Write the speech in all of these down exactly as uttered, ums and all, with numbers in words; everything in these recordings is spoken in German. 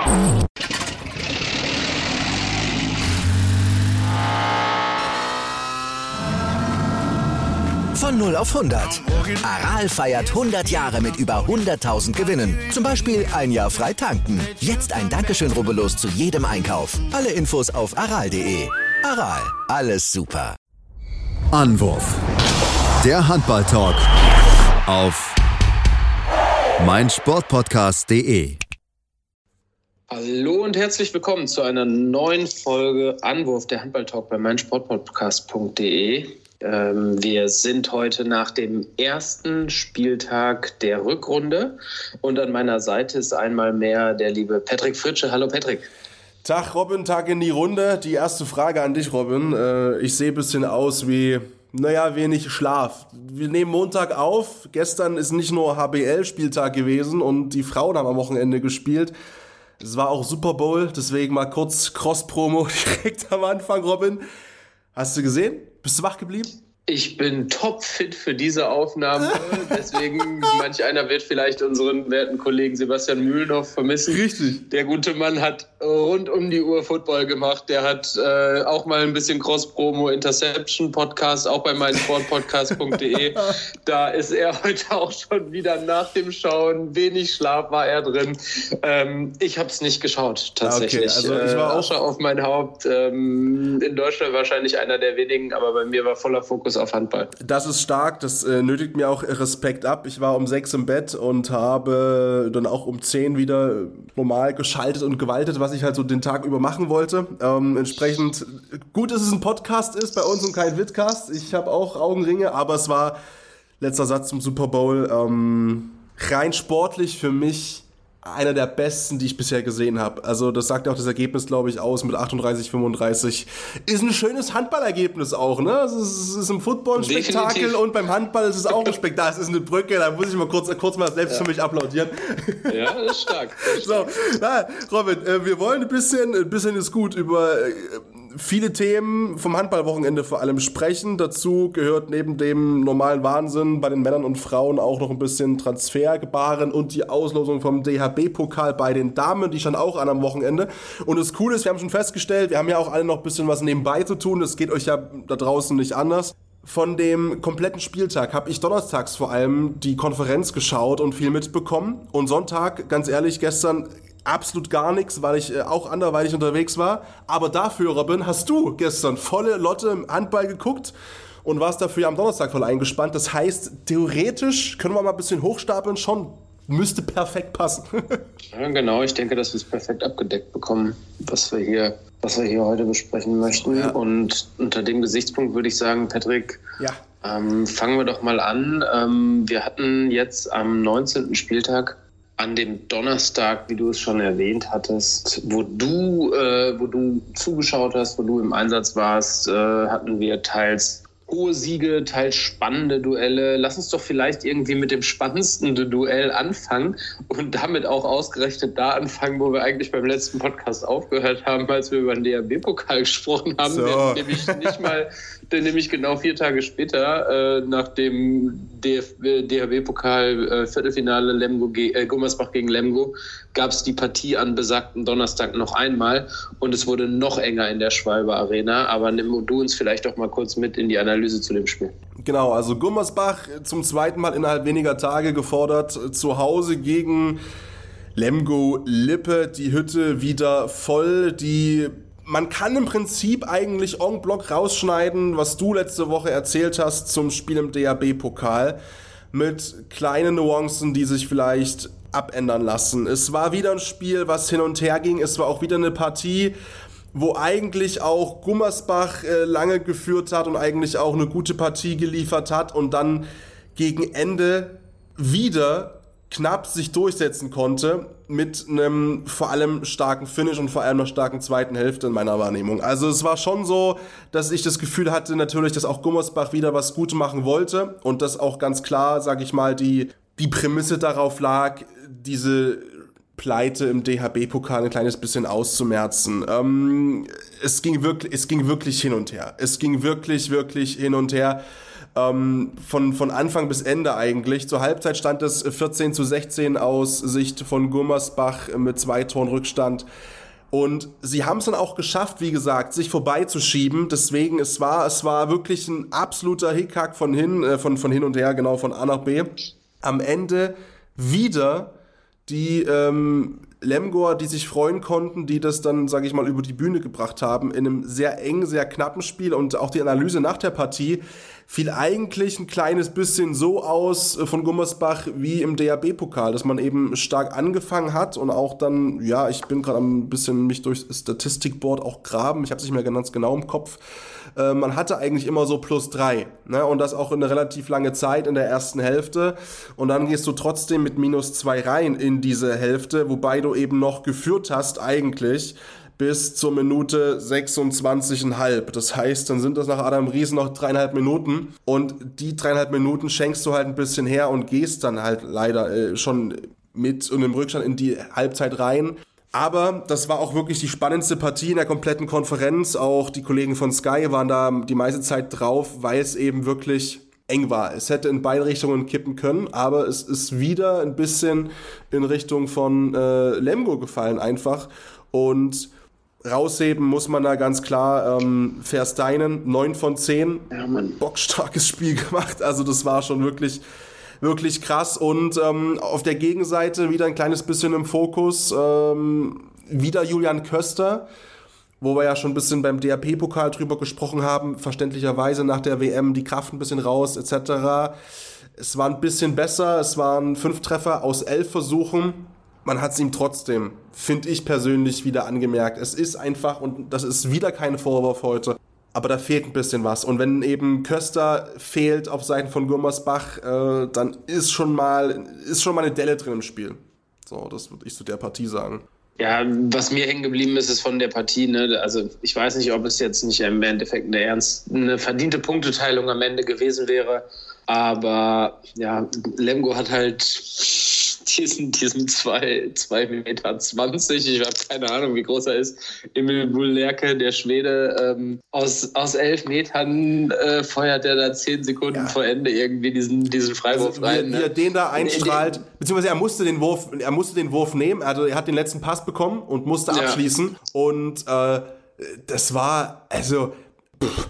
Von null auf hundert. Aral feiert hundert Jahre mit über hunderttausend Gewinnen. Zum Beispiel ein Jahr frei tanken. Jetzt ein Dankeschön, rubbellos zu jedem Einkauf. Alle Infos auf aral punkt de. Aral, alles super. Anwurf. Der Handball-Talk auf meinsportpodcast punkt de. Hallo und herzlich willkommen zu einer neuen Folge Anwurf, der Handball-Talk bei meinsportpodcast punkt de. Ähm, wir sind heute nach dem ersten Spieltag der Rückrunde und an meiner Seite ist einmal mehr der liebe Patrick Fritsche. Hallo Patrick. Tag Robin, Tag in die Runde. Die erste Frage an dich, Robin. Äh, ich sehe ein bisschen aus wie, naja, wenig Schlaf. Wir nehmen Montag auf. Gestern ist nicht nur H B L-Spieltag gewesen und die Frauen haben am Wochenende gespielt. Es war auch Super Bowl, deswegen mal kurz Cross-Promo direkt am Anfang, Robin. Hast du gesehen? Bist du wach geblieben? Ich bin topfit für diese Aufnahme, deswegen manch einer wird vielleicht unseren werten Kollegen Sebastian Mühlenhoff vermissen. Richtig. Der gute Mann hat rund um die Uhr Football gemacht, der hat äh, auch mal ein bisschen Cross-Promo, Interception-Podcast, auch bei meinsportpodcast punkt de. Da ist er heute auch schon wieder nach dem Schauen, wenig Schlaf war er drin. Ähm, ich habe es nicht geschaut, tatsächlich. Okay, also ich war auch Asche auf mein Haupt, ähm, in Deutschland wahrscheinlich einer der wenigen, aber bei mir war voller Fokus auf Handball. Das ist stark, das äh, nötigt mir auch Respekt ab. Ich war um sechs im Bett und habe dann auch um zehn wieder normal geschaltet und gewaltet, was ich halt so den Tag über machen wollte. Ähm, entsprechend gut, dass es ein Podcast ist bei uns und kein Vidcast. Ich habe auch Augenringe, aber es war, letzter Satz zum Super Bowl, ähm, rein sportlich für mich einer der besten, die ich bisher gesehen habe. Also das sagt auch das Ergebnis, glaube ich, aus mit achtunddreißig fünfunddreißig. Ist ein schönes Handballergebnis auch, ne? Es ist, es ist im Football ein Spektakel. Definitiv. Und beim Handball ist es auch ein Spektakel. Es ist eine Brücke, da muss ich mal kurz, kurz mal selbst ja. für mich applaudieren. Ja, das ist stark. Das ist stark. So, na, Robin, äh, wir wollen ein bisschen, ein bisschen ist gut, über äh, viele Themen vom Handballwochenende vor allem sprechen. Dazu gehört neben dem normalen Wahnsinn bei den Männern und Frauen auch noch ein bisschen Transfergebaren und die Auslosung vom D H B-Pokal bei den Damen, die stand auch an am Wochenende. Und das Coole ist, wir haben schon festgestellt, wir haben ja auch alle noch ein bisschen was nebenbei zu tun, das geht euch ja da draußen nicht anders. Von dem kompletten Spieltag habe ich donnerstags vor allem die Konferenz geschaut und viel mitbekommen. Und Sonntag, ganz ehrlich, gestern absolut gar nichts, weil ich äh, auch anderweitig unterwegs war. Aber dafür, Robin, hast du gestern volle Lotte im Handball geguckt und warst dafür am Donnerstag voll eingespannt. Das heißt, theoretisch können wir mal ein bisschen hochstapeln, schon müsste perfekt passen. Ja, genau. Ich denke, dass wir es perfekt abgedeckt bekommen, was wir hier, was wir hier heute besprechen möchten. Ja. Und unter dem Gesichtspunkt würde ich sagen, Patrick, ja. ähm, fangen wir doch mal an. Ähm, wir hatten jetzt am neunzehnten Spieltag an dem Donnerstag, wie du es schon erwähnt hattest, wo du, äh, wo du zugeschaut hast, wo du im Einsatz warst, äh, hatten wir teils hohe Siege, teils spannende Duelle. Lass uns doch vielleicht irgendwie mit dem spannendsten Duell anfangen und damit auch ausgerechnet da anfangen, wo wir eigentlich beim letzten Podcast aufgehört haben, als wir über den D H B-Pokal gesprochen haben. So. Der, nämlich nicht mal, der nämlich genau vier Tage später, äh, nach dem D H B-Pokal äh, Viertelfinale Lemgo ge- äh, Gummersbach gegen Lemgo, gab es die Partie an besagten Donnerstag noch einmal und es wurde noch enger in der Schwalbe Arena. Aber nimm du uns vielleicht auch mal kurz mit in die Analyse zu dem Spiel. Genau, also Gummersbach zum zweiten Mal innerhalb weniger Tage gefordert, zu Hause gegen Lemgo Lippe, die Hütte wieder voll, die man kann im Prinzip eigentlich en bloc rausschneiden, was du letzte Woche erzählt hast zum Spiel im D H B-Pokal, mit kleinen Nuancen, die sich vielleicht abändern lassen. Es war wieder ein Spiel, was hin und her ging, es war auch wieder eine Partie, wo eigentlich auch Gummersbach äh, lange geführt hat und eigentlich auch eine gute Partie geliefert hat und dann gegen Ende wieder knapp sich durchsetzen konnte mit einem vor allem starken Finish und vor allem einer starken zweiten Hälfte in meiner Wahrnehmung. Also es war schon so, dass ich das Gefühl hatte natürlich, dass auch Gummersbach wieder was gut machen wollte und dass auch ganz klar, sag ich mal, die, die Prämisse darauf lag, diese Pleite im D H B-Pokal ein kleines bisschen auszumerzen. Ähm, es ging wirklich, es ging wirklich hin und her. Es ging wirklich, wirklich hin und her. ähm, von, von Anfang bis Ende eigentlich. Zur Halbzeit stand es vierzehn zu sechzehn aus Sicht von Gummersbach mit zwei Toren Rückstand. Und sie haben es dann auch geschafft, wie gesagt, sich vorbeizuschieben. Deswegen, es war, es war wirklich ein absoluter Hickhack von hin, äh, von, von hin und her, genau, von A nach B. Am Ende wieder die ähm, Lemgoer, die sich freuen konnten, die das dann, sage ich mal, über die Bühne gebracht haben, in einem sehr engen, sehr knappen Spiel. Und auch die Analyse nach der Partie fiel eigentlich ein kleines bisschen so aus von Gummersbach wie im D H B-Pokal, dass man eben stark angefangen hat und auch dann, ja, ich bin gerade ein bisschen mich durchs Statistikboard auch graben, ich habe es nicht mehr ganz genau im Kopf, äh, man hatte eigentlich immer so plus drei, ne? Und das auch in eine relativ lange Zeit in der ersten Hälfte und dann gehst du trotzdem mit minus zwei rein in diese Hälfte, wobei du eben noch geführt hast eigentlich bis zur Minute sechsundzwanzig Komma fünf. Das heißt, dann sind das nach Adam Riesen noch dreieinhalb Minuten und die dreieinhalb Minuten schenkst du halt ein bisschen her und gehst dann halt leider äh, schon mit und im Rückstand in die Halbzeit rein. Aber das war auch wirklich die spannendste Partie in der kompletten Konferenz. Auch die Kollegen von Sky waren da die meiste Zeit drauf, weil es eben wirklich eng war. Es hätte in beide Richtungen kippen können, aber es ist wieder ein bisschen in Richtung von äh, Lemgo gefallen einfach. Und rausheben muss man da ganz klar ähm, Versteinen, neun von zehn, ja, bockstarkes Spiel gemacht, also das war schon wirklich, wirklich krass und ähm, auf der Gegenseite wieder ein kleines bisschen im Fokus, ähm, wieder Julian Köster, wo wir ja schon ein bisschen beim D H P-Pokal drüber gesprochen haben, verständlicherweise nach der W M die Kraft ein bisschen raus et cetera. Es war ein bisschen besser, es waren fünf Treffer aus elf Versuchen. Man hat es ihm trotzdem, finde ich persönlich, wieder angemerkt. Es ist einfach, und das ist wieder kein Vorwurf heute, aber da fehlt ein bisschen was. Und wenn eben Köster fehlt auf Seiten von Gummersbach, äh, dann ist schon mal ist schon mal eine Delle drin im Spiel. So, das würde ich zu der Partie sagen. Ja, was mir hängen geblieben ist, ist von der Partie, ne, also ich weiß nicht, ob es jetzt nicht im Endeffekt eine, ernst, eine verdiente Punkteteilung am Ende gewesen wäre, aber ja, Lemgo hat halt diesen, diesen zwei Meter zwanzig, ich habe keine Ahnung, wie groß er ist, Emil Bullerke, der Schwede, ähm, aus, aus elf Metern äh, feuert er da zehn Sekunden ja. vor Ende irgendwie diesen, diesen Freiwurf also, rein. Wie, ne? wie er den da einstrahlt, beziehungsweise er musste den Wurf, er musste den Wurf nehmen, also er hat den letzten Pass bekommen und musste ja. abschließen und äh, das war, also pff,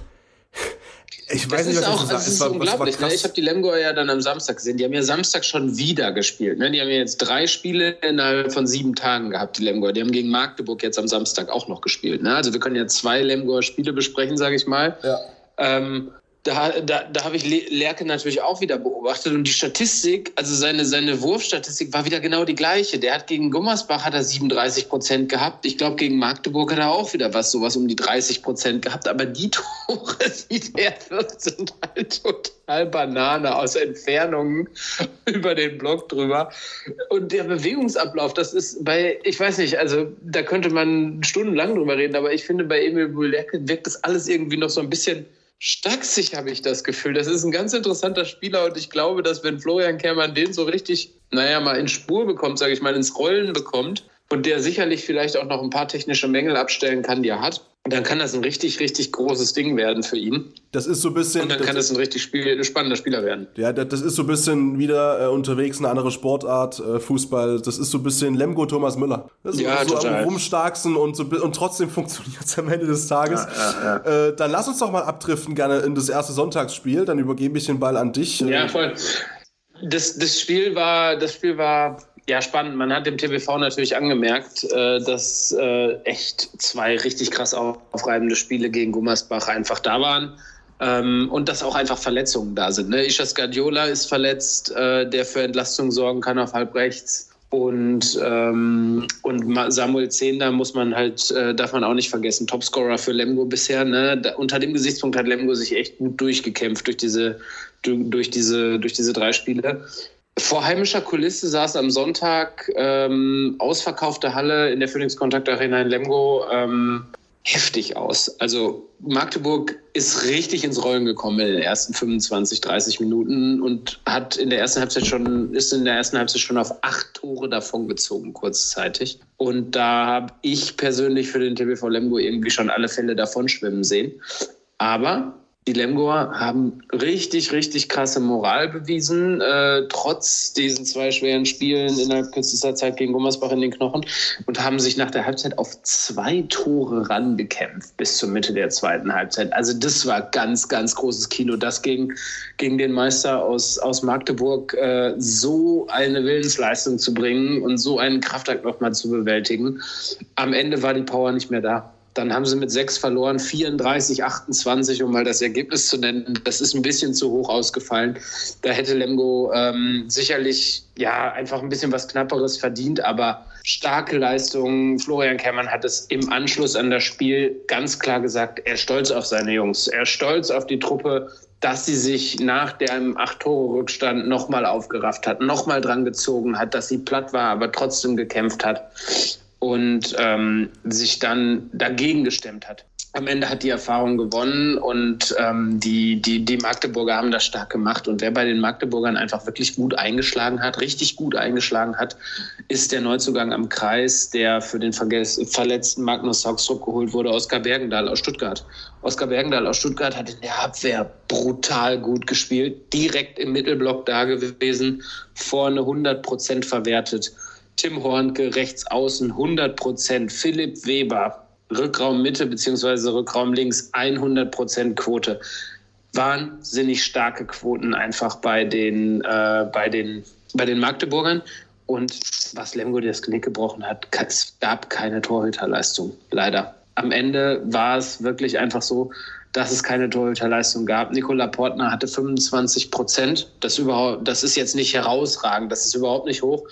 ich weiß das nicht, was auch, ich sagen. Also es ist war, unglaublich. Ne? Ich habe die Lemgoer ja dann am Samstag gesehen. Die haben ja Samstag schon wieder gespielt. Ne? Die haben ja jetzt drei Spiele innerhalb von sieben Tagen gehabt, die Lemgoer. Die haben gegen Magdeburg jetzt am Samstag auch noch gespielt. Ne? Also wir können ja zwei Lemgoer Spiele besprechen, sage ich mal. Ja. Ähm, da da, da habe ich Lerke natürlich auch wieder beobachtet. Und die Statistik, also seine, seine Wurfstatistik war wieder genau die gleiche. Der hat gegen Gummersbach hat er siebenunddreißig Prozent gehabt. Ich glaube, gegen Magdeburg hat er auch wieder was, sowas um die dreißig Prozent gehabt. Aber die Tore, die der wird, sind halt total Banane aus Entfernungen über den Block drüber. Und der Bewegungsablauf, das ist bei, ich weiß nicht, also da könnte man stundenlang drüber reden, aber ich finde, bei Emil Bullerke wirkt das alles irgendwie noch so ein bisschen stachsig, habe ich das Gefühl. Das ist ein ganz interessanter Spieler und ich glaube, dass wenn Florian Kehrmann den so richtig, naja, mal in Spur bekommt, sage ich mal, ins Rollen bekommt und der sicherlich vielleicht auch noch ein paar technische Mängel abstellen kann, die er hat, dann kann das ein richtig, richtig großes Ding werden für ihn. Das ist so ein bisschen... Und dann kann das, das ein richtig Spiel, spannender Spieler werden. Ja, das ist so ein bisschen wieder äh, unterwegs, eine andere Sportart, äh, Fußball. Das ist so ein bisschen Lemgo Thomas Müller. Das ist ja, so total. am rumstarksten und, so, und trotzdem funktioniert es am Ende des Tages. Ja, ja, ja. Äh, dann lass uns doch mal abdriften gerne in das erste Sonntagsspiel. Dann übergebe ich den Ball an dich. Ja, voll. Das, das Spiel war... Das Spiel war Ja, spannend. Man hat dem T V natürlich angemerkt, äh, dass äh, echt zwei richtig krass aufreibende Spiele gegen Gummersbach einfach da waren ähm, und dass auch einfach Verletzungen da sind. Ne? Ishas Guardiola ist verletzt, äh, der für Entlastung sorgen kann auf halb rechts. Und, ähm, und Samuel Zehnder muss man halt, äh, darf man auch nicht vergessen, Topscorer für Lemgo bisher. Ne? Da, unter dem Gesichtspunkt hat Lemgo sich echt gut durchgekämpft durch diese, durch diese, durch diese drei Spiele. Vor heimischer Kulisse sah es am Sonntag ähm, ausverkaufte Halle in der Phoenix Contact Arena in Lemgo ähm, heftig aus. Also Magdeburg ist richtig ins Rollen gekommen in den ersten fünfundzwanzig, dreißig Minuten und hat in der ersten Halbzeit schon, ist in der ersten Halbzeit schon auf acht Tore davongezogen, kurzzeitig. Und da habe ich persönlich für den T B V Lemgo irgendwie schon alle Fälle davon schwimmen sehen. Aber Die Lemgoer haben richtig, richtig krasse Moral bewiesen, äh, trotz diesen zwei schweren Spielen innerhalb kürzester Zeit gegen Gummersbach in den Knochen und haben sich nach der Halbzeit auf zwei Tore rangekämpft bis zur Mitte der zweiten Halbzeit. Also das war ganz, ganz großes Kino, das gegen, gegen den Meister aus, aus Magdeburg äh, so eine Willensleistung zu bringen und so einen Kraftakt nochmal zu bewältigen. Am Ende war die Power nicht mehr da. Dann haben sie mit sechs verloren, vierunddreißig achtundzwanzig, um mal das Ergebnis zu nennen. Das ist ein bisschen zu hoch ausgefallen. Da hätte Lemgo ähm, sicherlich ja einfach ein bisschen was Knapperes verdient, aber starke Leistung. Florian Kermann hat es im Anschluss an das Spiel ganz klar gesagt, er ist stolz auf seine Jungs. Er ist stolz auf die Truppe, dass sie sich nach dem acht-Tore-Rückstand nochmal aufgerafft hat, nochmal dran gezogen hat, dass sie platt war, aber trotzdem gekämpft hat. Und ähm, sich dann dagegen gestemmt hat. Am Ende hat die Erfahrung gewonnen und ähm, die, die, die Magdeburger haben das stark gemacht. Und wer bei den Magdeburgern einfach wirklich gut eingeschlagen hat, richtig gut eingeschlagen hat, ist der Neuzugang am Kreis, der für den verges- verletzten Magnus Haugstrup geholt wurde, Oskar Bergendahl aus Stuttgart. Oskar Bergendahl aus Stuttgart hat in der Abwehr brutal gut gespielt, direkt im Mittelblock da gewesen, vorne hundert Prozent verwertet. Tim Hornke, rechts außen hundert Prozent. Philipp Weber, Rückraum Mitte bzw. Rückraum links, hundert Prozent Quote. Wahnsinnig starke Quoten einfach bei den, äh, bei den, bei den Magdeburgern. Und was Lemgo das Genick gebrochen hat, es gab keine Torhüterleistung, leider. Am Ende war es wirklich einfach so, dass es keine Torhüterleistung gab. Nikola Portner hatte fünfundzwanzig Prozent. Das, überhaupt, das ist jetzt nicht herausragend, das ist überhaupt nicht hoch.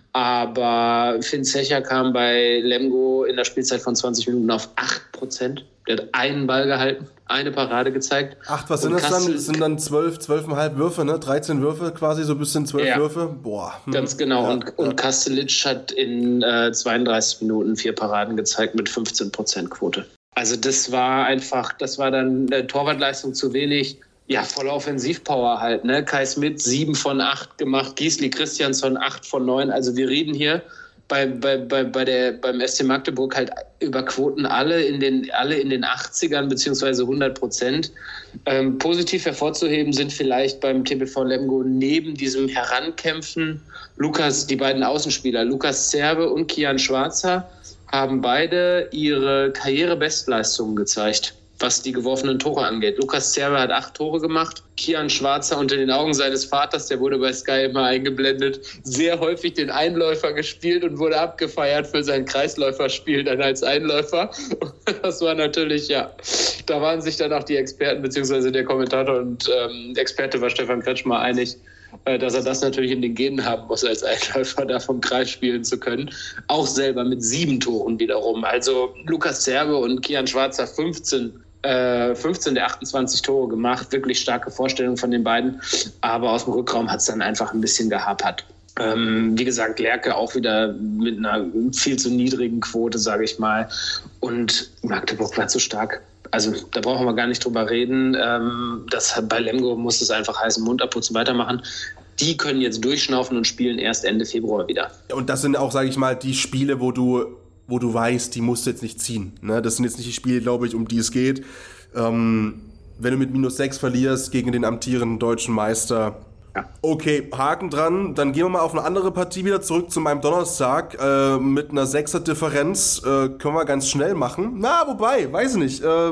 Aber Finn Zecher kam bei Lemgo in der Spielzeit von zwanzig Minuten auf acht Prozent. Der hat einen Ball gehalten, eine Parade gezeigt. Acht, was sind das dann? Das sind dann zwölf, zwölfeinhalb Würfe, ne? dreizehn Würfe quasi, so ein bisschen zwölf ja. Würfe. Boah. Hm. Ganz genau. Ja, und, ja. und Kastelic hat in äh, zweiunddreißig Minuten vier Paraden gezeigt mit fünfzehn Prozent Quote. Also das war einfach, das war dann eine Torwartleistung zu wenig. Ja, volle Offensivpower halt, ne? Kai Smith sieben von acht gemacht, Gisli Christiansson acht von neun. Also wir reden hier bei, bei, bei, bei der, beim S C Magdeburg halt über Quoten alle in den, alle in den achtzigern beziehungsweise hundert Prozent. Ähm, positiv hervorzuheben sind vielleicht beim T B V Lemgo neben diesem Herankämpfen Lukas, die beiden Außenspieler, Lukas Zerbe und Kian Schwarzer, haben beide ihre Karrierebestleistungen gezeigt, was die geworfenen Tore angeht. Lukas Zerbe hat acht Tore gemacht. Kian Schwarzer unter den Augen seines Vaters, der wurde bei Sky immer eingeblendet, sehr häufig den Einläufer gespielt und wurde abgefeiert für sein Kreisläuferspiel dann als Einläufer. Das war natürlich, ja, da waren sich dann auch die Experten beziehungsweise der Kommentator und ähm, Experte war Stefan Kretschmer einig, dass er das natürlich in den Genen haben muss, als Einläufer da vom Kreis spielen zu können. Auch selber mit sieben Toren wiederum. Also Lukas Zerbe und Kian Schwarzer fünfzehn, äh, fünfzehn der achtundzwanzig Tore gemacht. Wirklich starke Vorstellung von den beiden. Aber aus dem Rückraum hat es dann einfach ein bisschen gehapert. Ähm, wie gesagt, Lerche auch wieder mit einer viel zu niedrigen Quote, sage ich mal. Und Magdeburg war zu stark. Also da brauchen wir gar nicht drüber reden. Ähm, das bei Lemgo muss es einfach heißen, Mund abputzen, weitermachen. Die können jetzt durchschnaufen und spielen erst Ende Februar wieder. Und das sind auch, sage ich mal, die Spiele, wo du, wo du weißt, die musst du jetzt nicht ziehen. Ne? Das sind jetzt nicht die Spiele, glaube ich, um die es geht. Ähm, wenn du mit minus sechs verlierst gegen den amtierenden deutschen Meister. Ja. Okay, Haken dran. Dann gehen wir mal auf eine andere Partie wieder zurück zu meinem Donnerstag äh, mit einer Sechser-Differenz. Äh, können wir ganz schnell machen. Na, wobei, weiß ich nicht. Äh,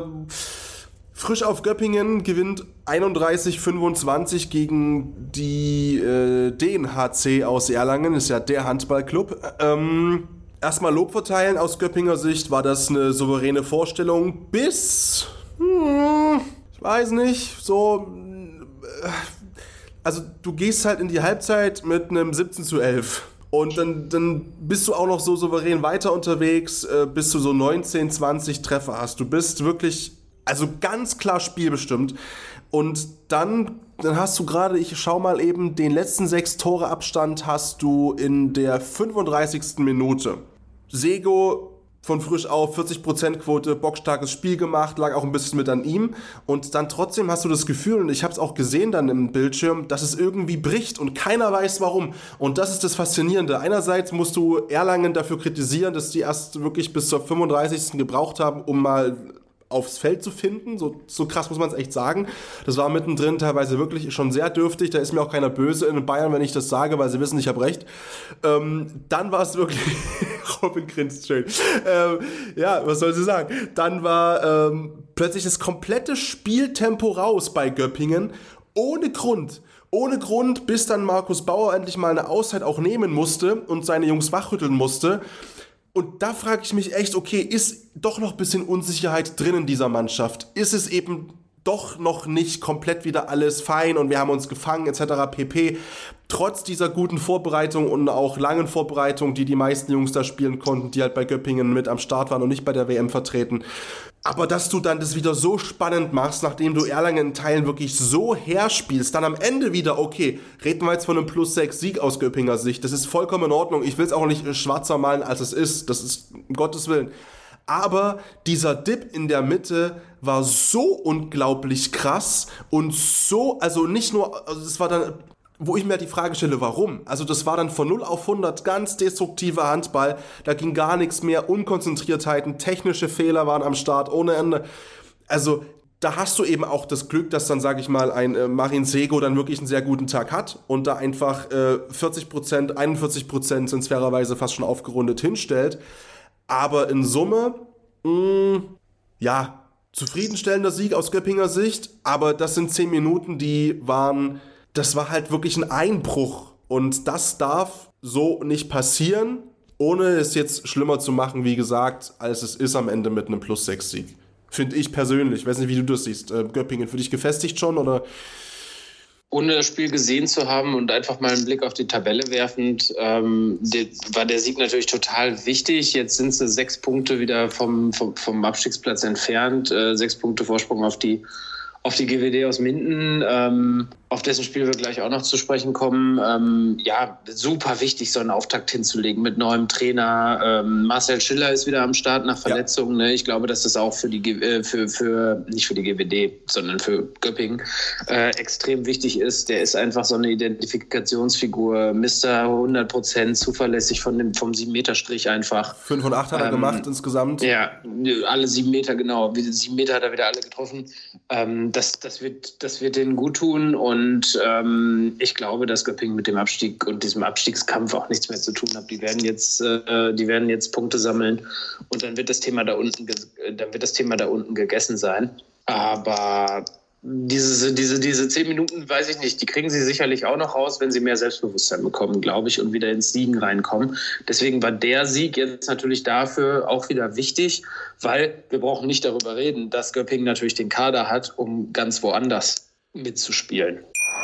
Frisch auf Göppingen gewinnt einunddreißig fünfundzwanzig gegen die äh, den H C aus Erlangen. Ist ja der Handballclub. Ähm, erstmal Lob verteilen. Aus Göppinger Sicht war das eine souveräne Vorstellung. Bis, hm, ich weiß nicht, so... Äh, Also du gehst halt in die Halbzeit mit einem siebzehn zu elf und dann, dann bist du auch noch so souverän weiter unterwegs, äh, bis du so neunzehn, zwanzig Treffer hast. Du bist wirklich, also ganz klar spielbestimmt. Und dann, dann hast du gerade, ich schau mal eben, den letzten sechs Tore Abstand hast du in der fünfunddreißigsten Minute. Sego von frisch auf, vierzig Prozent Quote, bockstarkes Spiel gemacht, lag auch ein bisschen mit an ihm. Und dann trotzdem hast du das Gefühl, und ich habe es auch gesehen dann im Bildschirm, dass es irgendwie bricht und keiner weiß warum. Und das ist das Faszinierende. Einerseits musst du Erlangen dafür kritisieren, dass die erst wirklich bis zur fünfunddreißigsten gebraucht haben, um mal aufs Feld zu finden. So, so krass muss man es echt sagen. Das war mittendrin teilweise wirklich schon sehr dürftig. Da ist mir auch keiner böse in Bayern, wenn ich das sage, weil sie wissen, ich habe recht. Ähm, dann war es wirklich... Robin grinst schön. Ähm, ja, was soll sie sagen? Dann war ähm, plötzlich das komplette Spieltempo raus bei Göppingen. Ohne Grund. Ohne Grund, bis dann Markus Bauer endlich mal eine Auszeit auch nehmen musste und seine Jungs wachrütteln musste. Und da frage ich mich echt, okay, ist doch noch ein bisschen Unsicherheit drin in dieser Mannschaft? Ist es eben doch noch nicht komplett wieder alles fein und wir haben uns gefangen et cetera pp. Trotz dieser guten Vorbereitung und auch langen Vorbereitung, die die meisten Jungs da spielen konnten, die halt bei Göppingen mit am Start waren und nicht bei der W M vertreten. Aber dass du dann das wieder so spannend machst, nachdem du Erlangen in Teilen wirklich so herspielst, dann am Ende wieder, okay, reden wir jetzt von einem Plus sechs Sieg aus Göppinger Sicht, das ist vollkommen in Ordnung, ich will es auch nicht schwarzer malen, als es ist, das ist um Gottes Willen. Aber dieser Dip in der Mitte war so unglaublich krass und so, also nicht nur, also es war dann, wo ich mir die Frage stelle, warum? Also das war dann von null auf hundert ganz destruktiver Handball, da ging gar nichts mehr, Unkonzentriertheiten, technische Fehler waren am Start ohne Ende. Also da hast du eben auch das Glück, dass dann, sage ich mal, ein äh, Marin Sego dann wirklich einen sehr guten Tag hat und da einfach äh, vierzig Prozent, einundvierzig Prozent sind fairerweise fast schon aufgerundet hinstellt. Aber in Summe, mh, ja, zufriedenstellender Sieg aus Göppinger Sicht, aber das sind zehn Minuten, die waren, das war halt wirklich ein Einbruch und das darf so nicht passieren, ohne es jetzt schlimmer zu machen, wie gesagt, als es ist am Ende mit einem Plus sechs Sieg. Finde ich persönlich, ich weiß nicht, wie du das siehst. Äh, Göppingen für dich gefestigt schon, oder? Ohne das Spiel gesehen zu haben und einfach mal einen Blick auf die Tabelle werfend, ähm, der, war der Sieg natürlich total wichtig. Jetzt sind sie sechs Punkte wieder vom, vom, vom Abstiegsplatz entfernt, äh, sechs Punkte Vorsprung auf die, auf die G W D aus Minden, ähm, auf dessen Spiel wir gleich auch noch zu sprechen kommen. Ähm, ja, super wichtig, so einen Auftakt hinzulegen mit neuem Trainer. Ähm, Marcel Schiller ist wieder am Start nach Verletzung. Ja. Ne? Ich glaube, dass das auch für die, äh, für, für, nicht für die G W D, sondern für Göppingen äh, extrem wichtig ist. Der ist einfach so eine Identifikationsfigur. Mister hundert Prozent zuverlässig von dem, vom sieben Meter Strich einfach. fünf und acht hat er ähm, gemacht insgesamt. Ja, alle sieben Meter, genau. sieben Meter hat er wieder alle getroffen. Ähm, das, das, wird, das wird denen gut tun und Und ähm, ich glaube, dass Göppingen mit dem Abstieg und diesem Abstiegskampf auch nichts mehr zu tun hat. Die werden jetzt, äh, die werden jetzt Punkte sammeln und dann wird das Thema da unten, ge- dann wird das Thema da unten gegessen sein. Aber diese, diese, diese zehn Minuten, weiß ich nicht, die kriegen sie sicherlich auch noch raus, wenn sie mehr Selbstbewusstsein bekommen, glaube ich, und wieder ins Siegen reinkommen. Deswegen war der Sieg jetzt natürlich dafür auch wieder wichtig, weil wir brauchen nicht darüber reden, dass Göppingen natürlich den Kader hat, um ganz woanders mitzuspielen.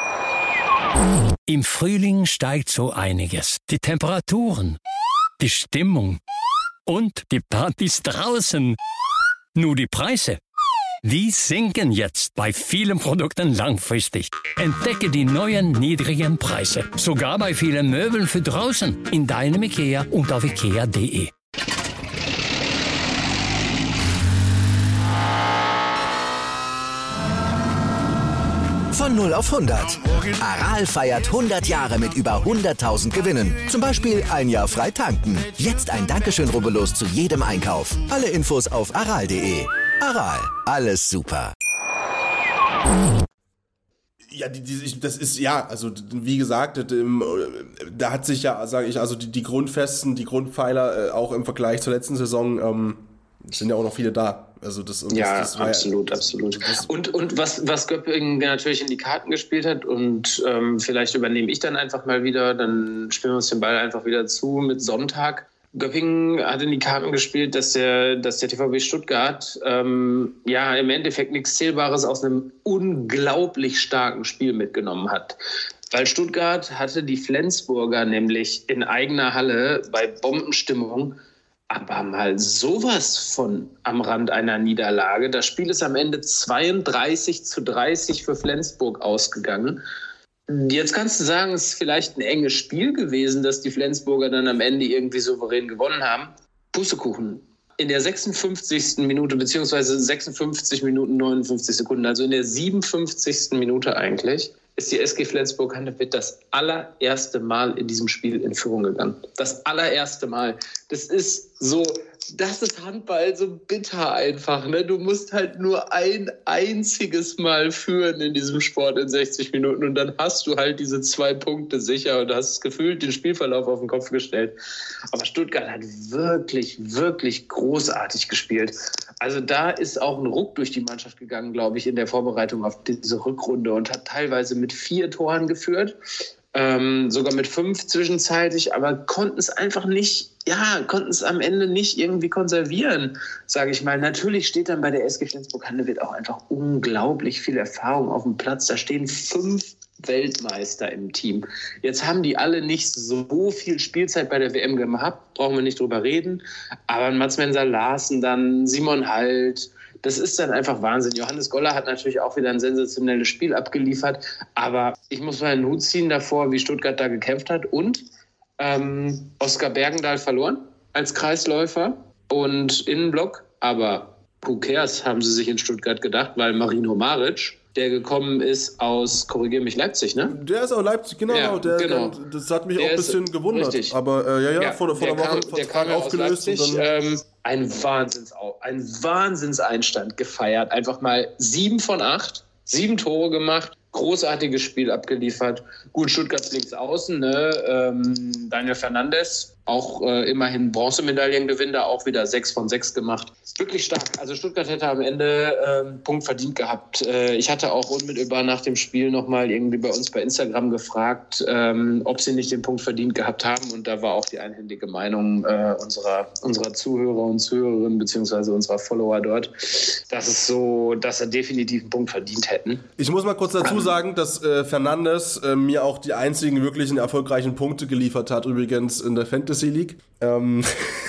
Im Frühling steigt so einiges. Die Temperaturen, die Stimmung und die Partys draußen. Nur die Preise, die sinken jetzt bei vielen Produkten langfristig. Entdecke die neuen niedrigen Preise. Sogar bei vielen Möbeln für draußen. In deinem IKEA und auf ikea punkt de. Von null auf hundert. Aral feiert hundert Jahre mit über hunderttausend Gewinnen. Zum Beispiel ein Jahr frei tanken. Jetzt ein Dankeschön, rubbellos zu jedem Einkauf. Alle Infos auf aral punkt de. Aral, alles super. Ja, die, die, das ist, ja, also wie gesagt, da hat sich ja, sage ich, also die, die Grundfesten, die Grundpfeiler auch im Vergleich zur letzten Saison, ähm, sind ja auch noch viele da. Also das, ja, das, das absolut, ja, absolut. Und, und was, was Göppingen natürlich in die Karten gespielt hat und ähm, vielleicht übernehme ich dann einfach mal wieder, dann spielen wir uns den Ball einfach wieder zu mit Sonntag. Göppingen hat in die Karten gespielt, dass der, dass der T V B Stuttgart ähm, ja im Endeffekt nichts Zählbares aus einem unglaublich starken Spiel mitgenommen hat. Weil Stuttgart hatte die Flensburger nämlich in eigener Halle bei Bombenstimmung aber mal sowas von am Rand einer Niederlage. Das Spiel ist am Ende zweiunddreißig zu dreißig für Flensburg ausgegangen. Jetzt kannst du sagen, es ist vielleicht ein enges Spiel gewesen, dass die Flensburger dann am Ende irgendwie souverän gewonnen haben. Pustekuchen. In der sechsundfünfzigsten Minute, beziehungsweise sechsundfünfzig Minuten neunundfünfzig Sekunden, also in der siebenundfünfzigsten Minute eigentlich, ist die S G Flensburg-Handewitt das allererste Mal in diesem Spiel in Führung gegangen. Das allererste Mal. Das ist so, das ist Handball so bitter einfach. Ne? Du musst halt nur ein einziges Mal führen in diesem Sport in sechzig Minuten und dann hast du halt diese zwei Punkte sicher und hast gefühlt den Spielverlauf auf den Kopf gestellt. Aber Stuttgart hat wirklich, wirklich großartig gespielt. Also da ist auch ein Ruck durch die Mannschaft gegangen, glaube ich, in der Vorbereitung auf diese Rückrunde und hat teilweise mit vier Toren geführt. Ähm, sogar mit fünf zwischenzeitlich, aber konnten es einfach nicht, ja, konnten es am Ende nicht irgendwie konservieren, sage ich mal. Natürlich steht dann bei der S G Flensburg-Handewitt auch einfach unglaublich viel Erfahrung auf dem Platz. Da stehen fünf Weltmeister im Team. Jetzt haben die alle nicht so viel Spielzeit bei der W M gehabt, brauchen wir nicht drüber reden, aber Mats Menser-Larsen, dann Simon Halt, das ist dann einfach Wahnsinn. Johannes Goller hat natürlich auch wieder ein sensationelles Spiel abgeliefert, aber ich muss mal einen Hut ziehen davor, wie Stuttgart da gekämpft hat und ähm, Oskar Bergendahl verloren als Kreisläufer und Innenblock, aber who cares, haben sie sich in Stuttgart gedacht, weil Marino Maric, der gekommen ist aus, korrigiere mich, Leipzig, ne? Der ist auch Leipzig, genau. Ja, der, genau. Der, das hat mich Der auch ein bisschen ist, gewundert. richtig. Aber äh, ja, ja, ja, vor, vor der, der Woche kam, Vertrag der aufgelöst. Leipzig, und dann ähm, ein, Wahnsinns, ein Wahnsinnseinstand gefeiert. Einfach mal sieben von acht, sieben Tore gemacht. Großartiges Spiel abgeliefert. Gut, Stuttgarts links außen, ne? ähm, Daniel Fernandes, auch äh, immerhin Bronzemedaillengewinner, auch wieder sechs von sechs gemacht. Wirklich stark. Also Stuttgart hätte am Ende äh, einen Punkt verdient gehabt. Äh, ich hatte auch unmittelbar nach dem Spiel nochmal irgendwie bei uns bei Instagram gefragt, ähm, ob sie nicht den Punkt verdient gehabt haben. Und da war auch die einhellige Meinung äh, unserer, unserer Zuhörer und Zuhörerinnen beziehungsweise unserer Follower dort, dass es so, dass sie definitiv einen Punkt verdient hätten. Ich muss mal kurz dazu sagen, dass äh, Fernandes äh, mir auch die einzigen wirklichen erfolgreichen Punkte geliefert hat, übrigens in der Fantasy League. Ähm,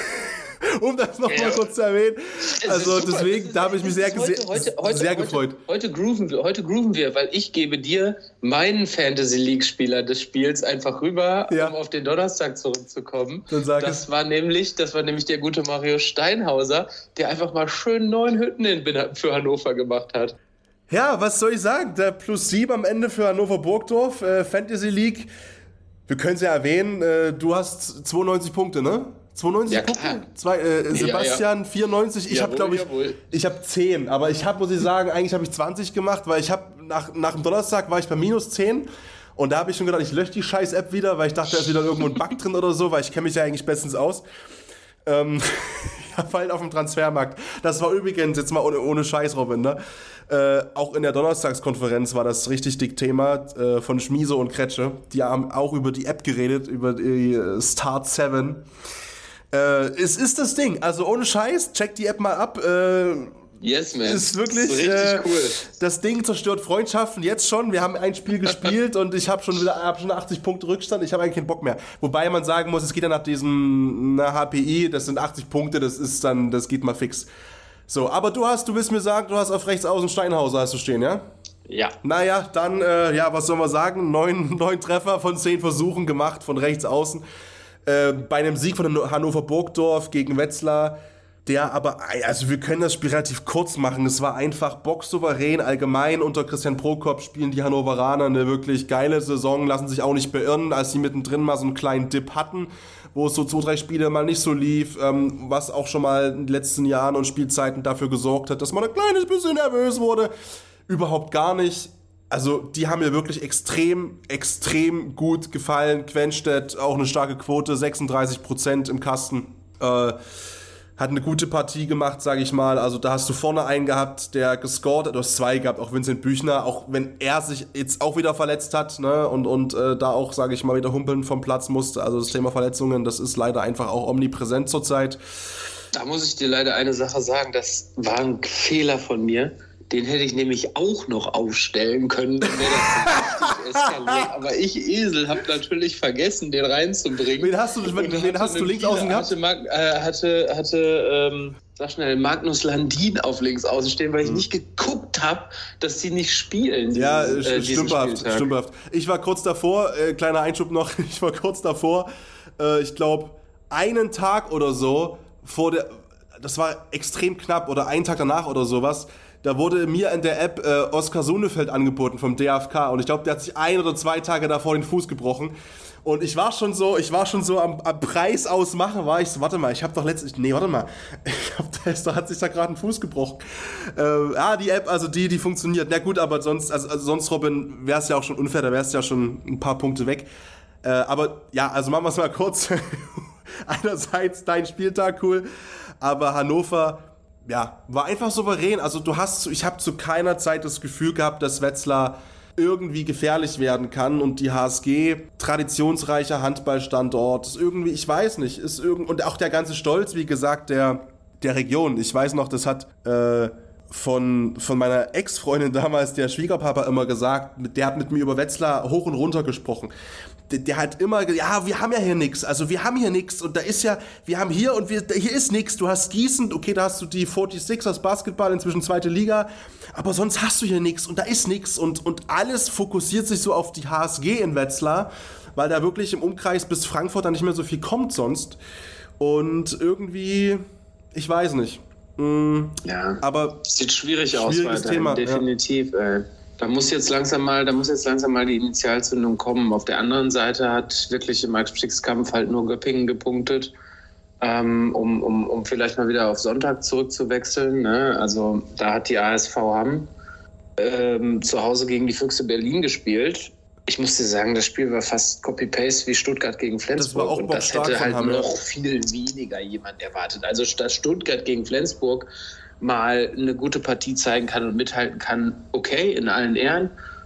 um das nochmal ja. kurz zu erwähnen. Also deswegen, da habe ich mich sehr, heute, sehr, heute, heute, sehr heute, gefreut. Heute grooven, wir, heute grooven wir, weil ich gebe dir meinen Fantasy League-Spieler des Spiels einfach rüber, ja. um auf den Donnerstag zurückzukommen. Dann sag das es. war nämlich, das war nämlich der gute Mario Steinhauser, der einfach mal schön neun Hütten in, für Hannover gemacht hat. Ja, was soll ich sagen? Der Plus sieben am Ende für Hannover Burgdorf, äh, Fantasy League. Wir können es ja erwähnen, äh, du hast zweiundneunzig Punkte, ne? zweiundneunzig ja, Punkte? Zwei, äh, Sebastian ja, ja. vierundneunzig, ich habe glaube ich, jawohl. ich habe zehn, aber ich habe, muss ich sagen, eigentlich habe ich zwanzig gemacht, weil ich habe, nach, nach dem Donnerstag war ich bei minus zehn und da habe ich schon gedacht, ich lösche die scheiß App wieder, weil ich dachte, da ist wieder irgendwo ein Bug drin oder so, weil ich kenne mich ja eigentlich bestens aus. Ähm, ja, halt auf dem Transfermarkt. Das war übrigens, jetzt mal ohne, ohne Scheiß, Robin, ne? Äh, auch in der Donnerstagskonferenz war das richtig dick Thema äh, von Schmiese und Kretsche. Die haben auch über die App geredet, über die äh, Start sieben. Äh, es ist das Ding, also ohne Scheiß, check die App mal ab. Äh, Yes, man. Ist wirklich das ist richtig äh, cool. Das Ding zerstört Freundschaften jetzt schon. Wir haben ein Spiel gespielt und ich habe schon wieder hab schon achtzig Punkte Rückstand. Ich habe eigentlich keinen Bock mehr. Wobei man sagen muss, es geht ja nach diesem na, H P I, das sind achtzig Punkte, das ist dann, das geht mal fix. So, aber du hast, du willst mir sagen, du hast auf rechts außen Steinhauser hast du stehen, ja? Ja. Naja, dann, äh, ja, was soll man sagen? Neun, neun Treffer von zehn Versuchen gemacht von rechts außen. Äh, bei einem Sieg von Hannover Burgdorf gegen Wetzlar. Der aber, also wir können das Spiel relativ kurz machen. Es war einfach boxsouverän. Allgemein unter Christian Prokop spielen die Hannoveraner eine wirklich geile Saison, lassen sich auch nicht beirren, als sie mittendrin mal so einen kleinen Dip hatten, wo es so zwei, drei Spiele mal nicht so lief, ähm, was auch schon mal in den letzten Jahren und Spielzeiten dafür gesorgt hat, dass man ein kleines bisschen nervös wurde. Überhaupt gar nicht. Also die haben mir wirklich extrem, extrem gut gefallen. Quenstedt, auch eine starke Quote, sechsunddreißig Prozent im Kasten. Äh, Hat eine gute Partie gemacht, sage ich mal. Also da hast du vorne einen gehabt, der gescored hat. Du hast zwei gehabt, auch Vincent Büchner. Auch wenn er sich jetzt auch wieder verletzt hat, ne? Und, und äh, da auch, sage ich mal, wieder humpeln vom Platz musste. Also das Thema Verletzungen, das ist leider einfach auch omnipräsent zurzeit. Da muss ich dir leider eine Sache sagen. Das war ein Fehler von mir. Den hätte ich nämlich auch noch aufstellen können, dann wäre das eskaliert. Aber ich, Esel, habe natürlich vergessen, den reinzubringen. Wen hast du, wen, wen hast du links außen gehabt? Hatte, äh, hatte, hatte ähm, sag schnell, Magnus Landin auf links außen stehen, weil ich mhm. nicht geguckt habe, dass sie nicht spielen. Diesen, ja, äh, stümperhaft, stümperhaft. Ich war kurz davor, äh, kleiner Einschub noch, ich war kurz davor, äh, ich glaube, einen Tag oder so vor der, das war extrem knapp, oder einen Tag danach oder sowas, da wurde mir in der App äh, Oskar Sonnefeld angeboten vom D F K und ich glaube, der hat sich ein oder zwei Tage davor den Fuß gebrochen. Und ich war schon so, ich war schon so am, am Preis ausmachen, war ich so, warte mal, ich habe doch letztens, nee, warte mal, ich glaub, da, ist, da hat sich da gerade ein Fuß gebrochen. Äh, ja, die App, also die, die funktioniert. Na gut, aber sonst, also, also sonst, Robin, wär's ja auch schon unfair, da wär's ja schon ein paar Punkte weg. Äh, aber ja, also machen wir es mal kurz. Einerseits dein Spieltag cool, aber Hannover, ja, war einfach souverän. Also du hast, ich habe zu keiner Zeit das Gefühl gehabt, dass Wetzlar irgendwie gefährlich werden kann und die H S G, traditionsreicher Handballstandort, ist irgendwie, ich weiß nicht, ist irgend und auch der ganze Stolz, wie gesagt, der, der Region. Ich weiß noch, das hat äh, von, von meiner Ex-Freundin damals der Schwiegerpapa immer gesagt, der hat mit mir über Wetzlar hoch und runter gesprochen. Der, der hat immer gesagt, ja, wir haben ja hier nichts, also wir haben hier nichts und da ist ja, wir haben hier und wir, hier ist nichts. Du hast Gießen, okay, da hast du die forty-sixers Basketball, inzwischen zweite Liga, aber sonst hast du hier nichts und da ist nichts und, und alles fokussiert sich so auf die H S G in Wetzlar, weil da wirklich im Umkreis bis Frankfurt dann nicht mehr so viel kommt sonst und irgendwie, ich weiß nicht. Mhm. Ja, aber sieht schwierig aus weiterhin, Thema, definitiv. Ja. Äh, da muss jetzt langsam mal, da muss jetzt langsam mal die Initialzündung kommen. Auf der anderen Seite hat wirklich im Abstiegskampf halt nur Göppingen gepunktet, ähm, um, um, um vielleicht mal wieder auf Sonntag zurückzuwechseln. Ne? Also da hat die A S V Hamm ähm, zu Hause gegen die Füchse Berlin gespielt. Ich muss dir sagen, das Spiel war fast Copy-Paste wie Stuttgart gegen Flensburg. Das war auch und das hätte halt Hamm, noch viel weniger jemand erwartet. Also dass Stuttgart gegen Flensburg mal eine gute Partie zeigen kann und mithalten kann, okay, in allen Ehren.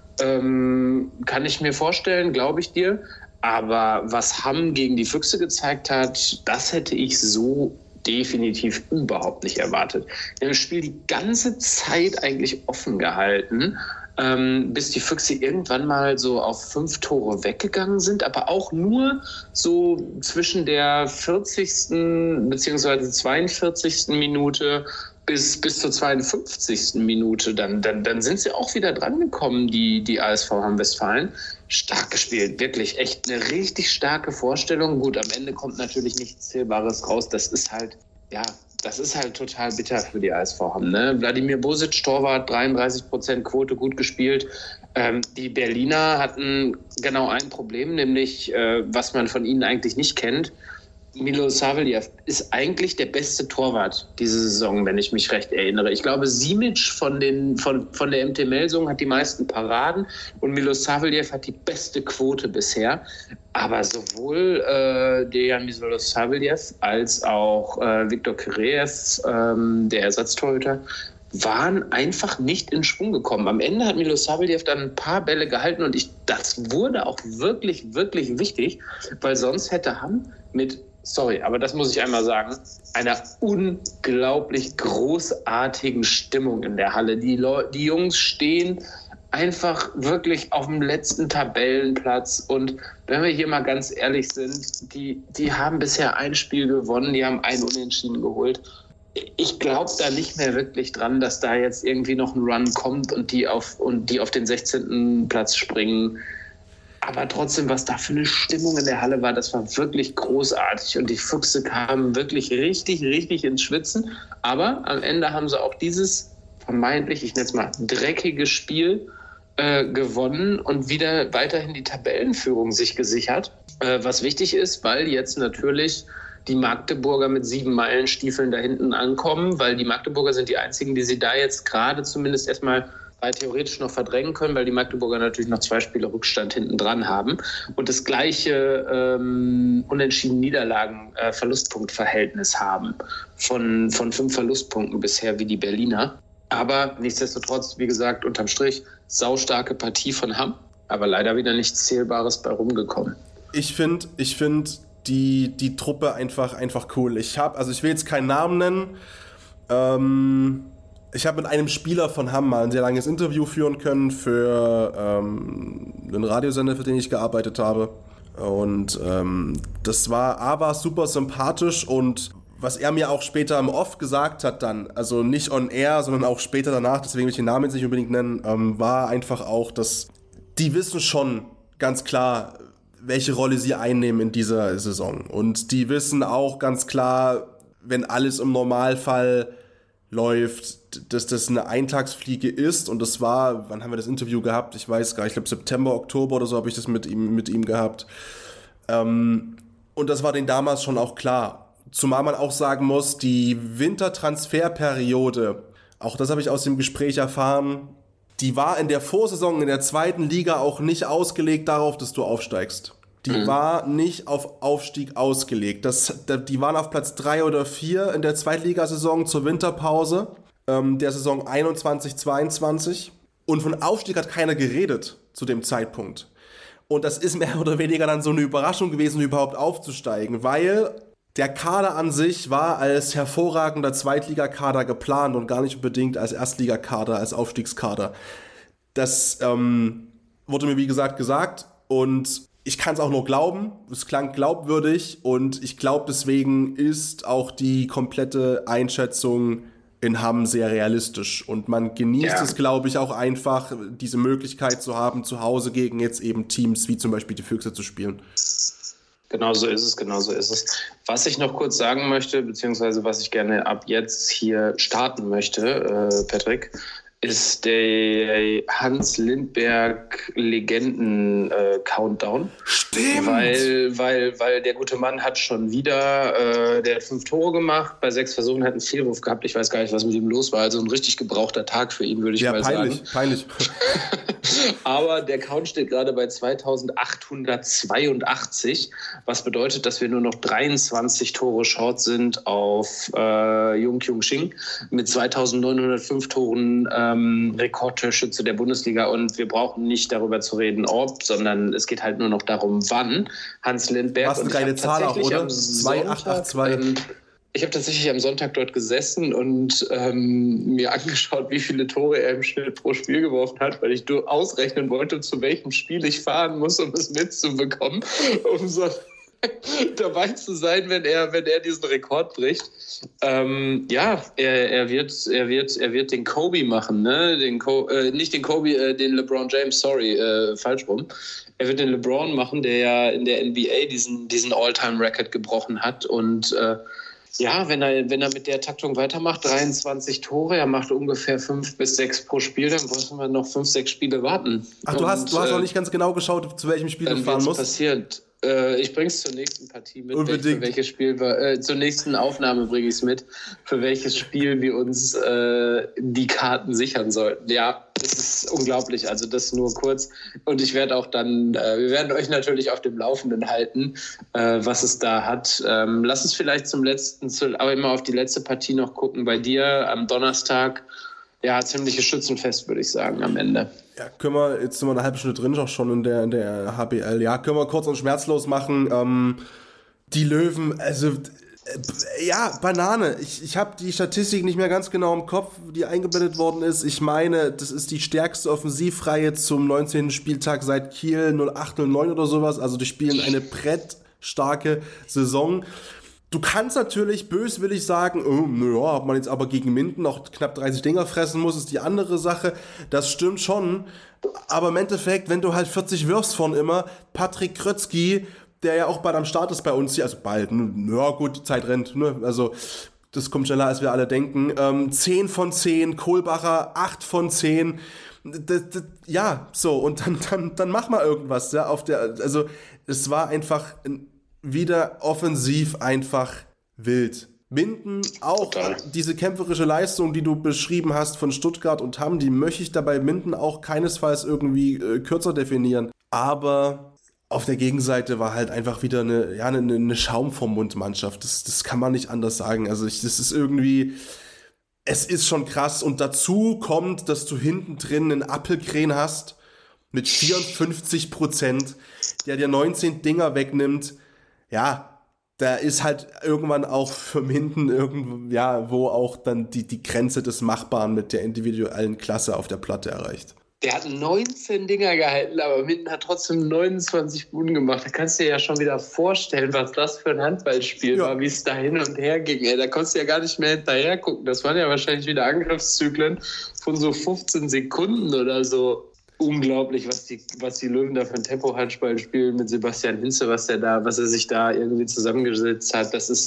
Ähm, kann ich mir vorstellen, glaube ich dir. Aber was Hamm gegen die Füchse gezeigt hat, das hätte ich so definitiv überhaupt nicht erwartet. Wir haben das Spiel die ganze Zeit eigentlich offen gehalten, ähm, bis die Füchse irgendwann mal so auf fünf Tore weggegangen sind, aber auch nur so zwischen der vierzigsten bzw. zweiundvierzigsten Minute bis, bis zur zweiundfünfzigsten Minute. Dann, dann, dann sind sie auch wieder dran gekommen, die, die A S V Hamm Westfalen. Stark gespielt, wirklich echt eine richtig starke Vorstellung. Gut, am Ende kommt natürlich nichts Zählbares raus. Das ist halt, ja, das ist halt total bitter für die A S V Hamm. Ne? Wladimir Bosic, Torwart, dreiunddreißig Prozent Quote, gut gespielt. Ähm, die Berliner hatten genau ein Problem, nämlich, äh, was man von ihnen eigentlich nicht kennt. Milo Saveljev ist eigentlich der beste Torwart diese Saison, wenn ich mich recht erinnere. Ich glaube, Simic von, den, von, von der M T Melsung hat die meisten Paraden und Milo Saveljev hat die beste Quote bisher. Aber sowohl äh, Dejan Milo Saveljev als auch äh, Viktor Kireev, ähm, der Ersatztorhüter, waren einfach nicht in Schwung gekommen. Am Ende hat Milo Saveljev dann ein paar Bälle gehalten und ich, das wurde auch wirklich, wirklich wichtig, weil sonst hätte Hamm mit Sorry, aber das muss ich einmal sagen, einer unglaublich großartigen Stimmung in der Halle. Die, Leu- die Jungs stehen einfach wirklich auf dem letzten Tabellenplatz und wenn wir hier mal ganz ehrlich sind, die, die haben bisher ein Spiel gewonnen, die haben ein Unentschieden geholt. Ich glaube da nicht mehr wirklich dran, dass da jetzt irgendwie noch ein Run kommt und die auf, und die auf den sechzehnten Platz springen. Aber trotzdem, was da für eine Stimmung in der Halle war, das war wirklich großartig. Und die Füchse kamen wirklich richtig, richtig ins Schwitzen. Aber am Ende haben sie auch dieses vermeintlich, ich nenne es mal, dreckige Spiel äh, gewonnen und wieder weiterhin die Tabellenführung sich gesichert. Äh, was wichtig ist, weil jetzt natürlich die Magdeburger mit sieben Meilenstiefeln da hinten ankommen, weil die Magdeburger sind die einzigen, die sie da jetzt gerade zumindest erstmal theoretisch noch verdrängen können, weil die Magdeburger natürlich noch zwei Spiele Rückstand hinten dran haben und das gleiche ähm, unentschieden Niederlagen-Verlustpunktverhältnis äh, haben von, von fünf Verlustpunkten bisher wie die Berliner. Aber nichtsdestotrotz, wie gesagt, unterm Strich, saustarke Partie von Hamm, aber leider wieder nichts Zählbares bei rumgekommen. Ich finde, ich finde die, die Truppe einfach, einfach cool. Ich habe, also ich will jetzt keinen Namen nennen, ähm, ich habe mit einem Spieler von Hamm mal ein sehr langes Interview führen können für ähm, einen Radiosender, für den ich gearbeitet habe. Und ähm, das war A, war super sympathisch und was er mir auch später im Off gesagt hat dann, also nicht on air, sondern auch später danach, deswegen will ich den Namen jetzt nicht unbedingt nennen, ähm, war einfach auch, dass die wissen schon ganz klar, welche Rolle sie einnehmen in dieser Saison. Und die wissen auch ganz klar, wenn alles im Normalfall läuft, dass das eine Eintagsfliege ist und das war, wann haben wir das Interview gehabt? Ich weiß gar nicht, ich glaube September, Oktober oder so habe ich das mit ihm, mit ihm gehabt. Ähm, und das war denen damals schon auch klar. Zumal man auch sagen muss, die Wintertransferperiode, auch das habe ich aus dem Gespräch erfahren, die war in der Vorsaison in der zweiten Liga auch nicht ausgelegt darauf, dass du aufsteigst. Die mhm. war nicht auf Aufstieg ausgelegt. Das, die waren auf Platz drei oder vier in der Zweitligasaison zur Winterpause ähm, der Saison einundzwanzig zweiundzwanzig. Und von Aufstieg hat keiner geredet zu dem Zeitpunkt. Und das ist mehr oder weniger dann so eine Überraschung gewesen, überhaupt aufzusteigen, weil der Kader an sich war als hervorragender Zweitligakader geplant und gar nicht unbedingt als Erstligakader, als Aufstiegskader. Das ähm, wurde mir wie gesagt gesagt und ich kann es auch nur glauben, es klang glaubwürdig und ich glaube deswegen ist auch die komplette Einschätzung in Hamm sehr realistisch und man genießt ja. es, glaube ich, auch einfach, diese Möglichkeit zu haben, zu Hause gegen jetzt eben Teams wie zum Beispiel die Füchse zu spielen. Genau so ist es, genau so ist es. Was ich noch kurz sagen möchte, beziehungsweise was ich gerne ab jetzt hier starten möchte, äh, Patrick, ist der Hans Lindberg Legenden-Countdown. Äh, Stimmt! Weil, weil, weil der gute Mann hat schon wieder, äh, der hat fünf Tore gemacht, bei sechs Versuchen hat einen Fehlwurf gehabt. Ich weiß gar nicht, was mit ihm los war. Also ein richtig gebrauchter Tag für ihn, würde ich ja, mal peinlich, sagen. Peinlich, Aber der Count steht gerade bei zweitausendachthundertzweiundachtzig, was bedeutet, dass wir nur noch dreiundzwanzig Tore short sind auf äh, Jung Kyung Shing mit zweitausendneunhundertfünf Toren ähm, Rekordtorschütze der Bundesliga und wir brauchen nicht darüber zu reden, ob, sondern es geht halt nur noch darum, wann Hans Lindberg. Was eine geile Zahl auch, oder? zweitausendachthundertzweiundachtzig. Ähm, ich habe tatsächlich am Sonntag dort gesessen und ähm, mir angeschaut, wie viele Tore er im Schnitt pro Spiel geworfen hat, weil ich ausrechnen wollte, zu welchem Spiel ich fahren muss, um es mitzubekommen, um so dabei zu sein, wenn er, wenn er diesen Rekord bricht. Ähm, ja, er, er, wird, er, wird, er wird den Kobe machen, ne? Den Co- äh, nicht den Kobe, äh, den LeBron James, sorry, äh, falsch rum. Er wird den LeBron machen, der ja in der N B A diesen, diesen All-Time-Record gebrochen hat und äh, ja, wenn er, wenn er mit der Taktung weitermacht, dreiundzwanzig Tore, er macht ungefähr fünf bis sechs pro Spiel, dann müssen wir noch fünf, sechs Spiele warten. Ach, du und, hast, du hast äh, noch nicht ganz genau geschaut, zu welchem Spiel du fahren musst? Passiert. Äh, ich bring's zur nächsten Partie mit. Unbedingt. Für welches Spiel wir, äh, zur nächsten Aufnahme bringe ich es mit, für welches Spiel wir uns äh, die Karten sichern sollten. Ja, das ist unglaublich. Also das nur kurz. Und ich werde auch dann, äh, wir werden euch natürlich auf dem Laufenden halten, äh, was es da hat. Ähm, lass uns vielleicht zum letzten, zu, aber immer auf die letzte Partie noch gucken. Bei dir am Donnerstag, ja, ziemliches Schützenfest, würde ich sagen, am Ende. Ja, können wir, jetzt sind wir eine halbe Stunde drin, auch schon in der, in der H B L. Ja, können wir kurz und schmerzlos machen. Ähm, die Löwen, also, äh, ja, Banane. Ich, ich habe die Statistik nicht mehr ganz genau im Kopf, die eingeblendet worden ist. Ich meine, das ist die stärkste Offensivreihe zum neunzehnten Spieltag seit Kiel null acht null neun oder sowas. Also, die spielen eine brettstarke Saison. Du kannst natürlich böswillig sagen, oh, naja, ob man jetzt aber gegen Minden noch knapp dreißig Dinger fressen muss, ist die andere Sache. Das stimmt schon. Aber im Endeffekt, wenn du halt vierzig wirfst von immer, Patrick Krötzky, der ja auch bald am Start ist bei uns hier, also bald, ja gut, die Zeit rennt, ne? Also das kommt schneller, als wir alle denken. Ähm, zehn von zehn, Kohlbacher acht von zehn. Das, das, ja, so, und dann, dann, dann mach mal irgendwas. Ja, auf der, also es war einfach ein wieder offensiv einfach wild. Minden auch Total. Diese kämpferische Leistung, die du beschrieben hast von Stuttgart und Hamm, die möchte ich dabei Minden auch keinesfalls irgendwie äh, kürzer definieren. Aber auf der Gegenseite war halt einfach wieder eine, ja, eine, eine Schaum vom Mund-Mannschaft. Das, das kann man nicht anders sagen. Also ich, das ist irgendwie, es ist schon krass. Und dazu kommt, dass du hinten drin einen Appelkrähen hast mit vierundfünfzig Prozent, der dir neunzehn Dinger wegnimmt. Ja, da ist halt irgendwann auch für Minden irgendwo, ja, wo auch dann die, die Grenze des Machbaren mit der individuellen Klasse auf der Platte erreicht. Der hat neunzehn Dinger gehalten, aber Minden hat trotzdem neunundzwanzig Buden gemacht. Da kannst du dir ja schon wieder vorstellen, was das für ein Handballspiel ja. war, wie es da hin und her ging. Ey, da konntest du ja gar nicht mehr hinterher gucken. Das waren ja wahrscheinlich wieder Angriffszyklen von so fünfzehn Sekunden oder so. Unglaublich, was die, was die Löwen da für ein Tempo-Handball spielen mit Sebastian Hinze, was der da, was er sich da irgendwie zusammengesetzt hat. Das ist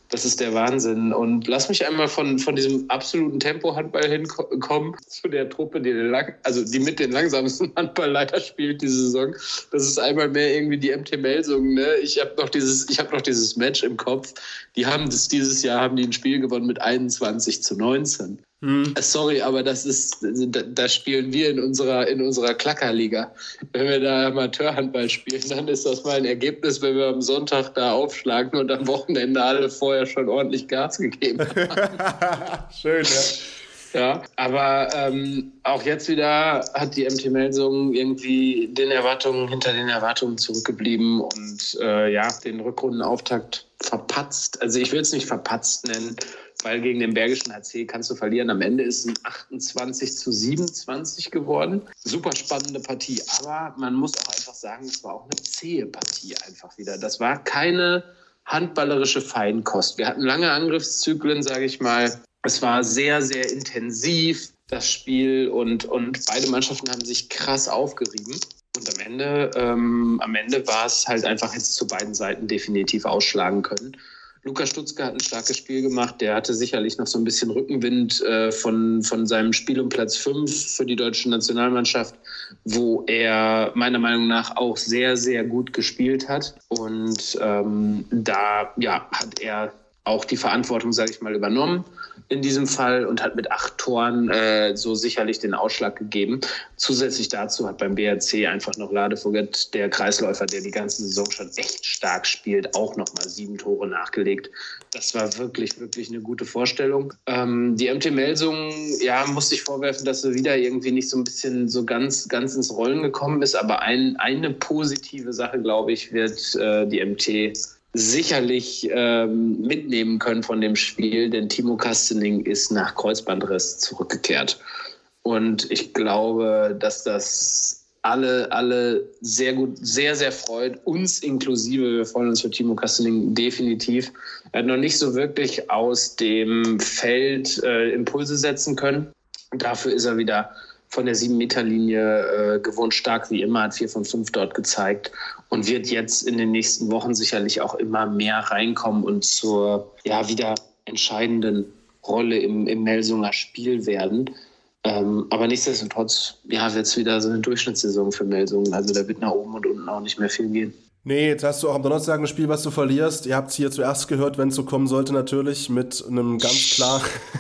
Das ist der Wahnsinn. Und lass mich einmal von, von diesem absoluten Tempo-Handball hinkommen zu der Truppe, die, den lang, also die mit den langsamsten Handball leider spielt diese Saison. Das ist einmal mehr irgendwie die M T Melsungen. Ne? Ich habe noch dieses, ich habe noch dieses Match im Kopf. Die haben das, dieses Jahr haben die ein Spiel gewonnen mit einundzwanzig zu neunzehn. Hm. Sorry, aber das ist, da, da spielen wir in unserer, in unserer Klackerliga. Wenn wir da Amateurhandball spielen, dann ist das mal ein Ergebnis, wenn wir am Sonntag da aufschlagen und am Wochenende alle vorher schon ordentlich Gas gegeben haben. Schön, ja. Ja, aber ähm, auch jetzt wieder hat die M T Melsungen irgendwie den Erwartungen, hinter den Erwartungen zurückgeblieben und äh, ja, den Rückrundenauftakt verpatzt. Also ich will es nicht verpatzt nennen, weil gegen den Bergischen H C kannst du verlieren. Am Ende ist es achtundzwanzig zu siebenundzwanzig geworden. Super spannende Partie, aber man muss auch einfach sagen, es war auch eine zähe Partie einfach wieder. Das war keine handballerische Feinkost. Wir hatten lange Angriffszyklen, sage ich mal. Es war sehr, sehr intensiv, das Spiel, und, und beide Mannschaften haben sich krass aufgerieben. Und am Ende, ähm, am Ende war es halt einfach jetzt zu beiden Seiten definitiv ausschlagen können. Lukas Stutzke hat ein starkes Spiel gemacht. Der hatte sicherlich noch so ein bisschen Rückenwind äh, von, von seinem Spiel um Platz fünf für die deutsche Nationalmannschaft, wo er meiner Meinung nach auch sehr, sehr gut gespielt hat. Und ähm, da ja, hat er auch die Verantwortung, sage ich mal, übernommen in diesem Fall und hat mit acht Toren äh, so sicherlich den Ausschlag gegeben. Zusätzlich dazu hat beim B R C einfach noch Ladefoged, der Kreisläufer, der die ganze Saison schon echt stark spielt, auch nochmal sieben Tore nachgelegt. Das war wirklich, wirklich eine gute Vorstellung. Ähm, die M T Melsungen, ja, musste ich vorwerfen, dass sie wieder irgendwie nicht so ein bisschen so ganz, ganz ins Rollen gekommen ist. Aber ein, eine positive Sache, glaube ich, wird äh, die M T sicherlich ähm, mitnehmen können von dem Spiel, denn Timo Kastening ist nach Kreuzbandriss zurückgekehrt. Und ich glaube, dass das alle, alle sehr gut, sehr, sehr freut, uns inklusive. Wir freuen uns für Timo Kastening definitiv. Er hat noch nicht so wirklich aus dem Feld äh, Impulse setzen können. Und dafür ist er wieder von der sieben-Meter-Linie äh, gewohnt stark wie immer, hat vier von fünf dort gezeigt und wird jetzt in den nächsten Wochen sicherlich auch immer mehr reinkommen und zur ja wieder entscheidenden Rolle im, im Melsunger Spiel werden. Ähm, aber nichtsdestotrotz ja, wird es wieder so eine Durchschnittssaison für Melsungen. Also da wird nach oben und unten auch nicht mehr viel gehen. Nee, jetzt hast du auch am Donnerstag ein Spiel, was du verlierst. Ihr habt es hier zuerst gehört, wenn es so kommen sollte, natürlich, mit einem ganz klar...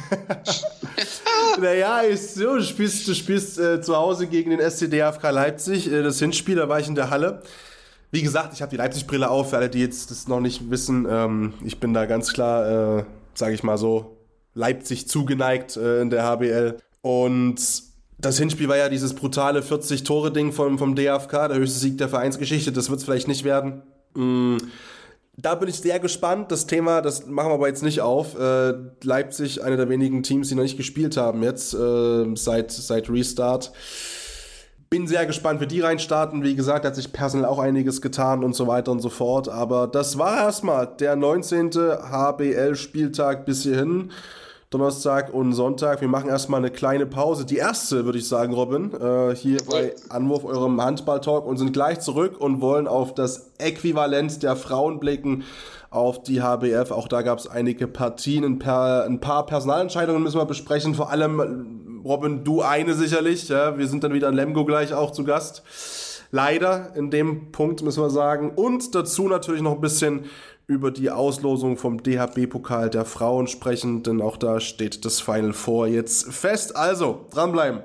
Naja, ist so, du spielst, du spielst äh, zu Hause gegen den S C D F K Leipzig. Äh, das Hinspiel, da war ich in der Halle. Wie gesagt, ich habe die Leipzig-Brille auf, für alle, die jetzt das noch nicht wissen. Ähm, ich bin da ganz klar, äh, sage ich mal so, Leipzig zugeneigt äh, in der H B L. Und das Hinspiel war ja dieses brutale vierzig-Tore-Ding vom, vom D F K, der höchste Sieg der Vereinsgeschichte. Das wird es vielleicht nicht werden. Mm. Da bin ich sehr gespannt. Das Thema, das machen wir aber jetzt nicht auf. Äh, Leipzig, eine der wenigen Teams, die noch nicht gespielt haben jetzt, äh, seit, seit Restart. Bin sehr gespannt, wie die reinstarten. Wie gesagt, hat sich personell auch einiges getan und so weiter und so fort. Aber das war erstmal der neunzehnte H B L-Spieltag bis hierhin. Donnerstag und Sonntag. Wir machen erstmal eine kleine Pause. Die erste, würde ich sagen, Robin, äh, hier bei Anwurf, eurem Handball-Talk, und sind gleich zurück und wollen auf das Äquivalent der Frauen blicken, auf die H B F. Auch da gab es einige Partien, ein paar, ein paar Personalentscheidungen müssen wir besprechen. Vor allem, Robin, du eine sicherlich. Ja? Wir sind dann wieder in Lemgo gleich auch zu Gast. Leider in dem Punkt, müssen wir sagen. Und dazu natürlich noch ein bisschen über die Auslosung vom D H B-Pokal der Frauen sprechen, denn auch da steht das Final Four jetzt fest. Also, dranbleiben.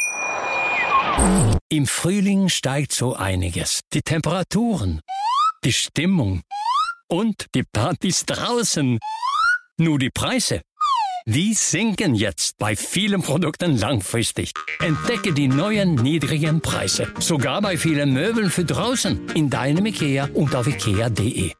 Im Frühling steigt so einiges. Die Temperaturen, die Stimmung und die Partys draußen. Nur die Preise, die sinken jetzt bei vielen Produkten langfristig. Entdecke die neuen niedrigen Preise, sogar bei vielen Möbeln für draußen, in deinem IKEA und auf ikea punkt de.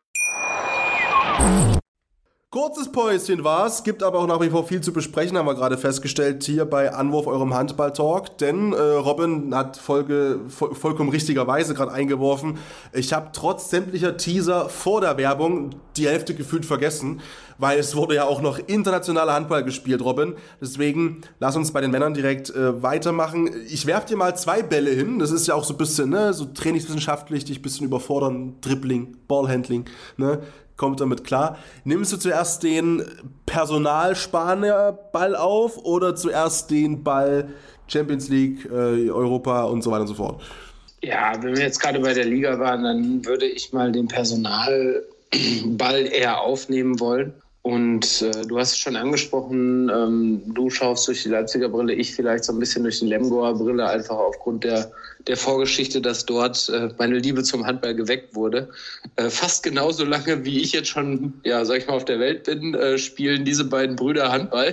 Kurzes Päuschen war's, gibt aber auch nach wie vor viel zu besprechen, haben wir gerade festgestellt, hier bei Anwurf, eurem Handball-Talk, denn äh, Robin hat Folge, voll, vollkommen richtigerweise gerade eingeworfen, ich habe trotz sämtlicher Teaser vor der Werbung die Hälfte gefühlt vergessen, weil es wurde ja auch noch internationaler Handball gespielt, Robin, deswegen lass uns bei den Männern direkt äh, weitermachen. Ich werf dir mal zwei Bälle hin, das ist ja auch so ein bisschen, ne, so trainingswissenschaftlich, dich ein bisschen überfordern, Dribbling, Ballhandling, ne. kommt damit klar. Nimmst du zuerst den Personal-Spanier-Ball auf oder zuerst den Ball Champions League, äh, Europa und so weiter und so fort? Ja, wenn wir jetzt gerade bei der Liga waren, dann würde ich mal den Personalball eher aufnehmen wollen. Und äh, du hast es schon angesprochen, ähm, du schaust durch die Leipziger Brille, ich vielleicht so ein bisschen durch die Lemgoer Brille, einfach aufgrund der, der Vorgeschichte, dass dort äh, meine Liebe zum Handball geweckt wurde. Äh, fast genauso lange, wie ich jetzt schon, ja, sag ich mal, auf der Welt bin, äh, spielen diese beiden Brüder Handball.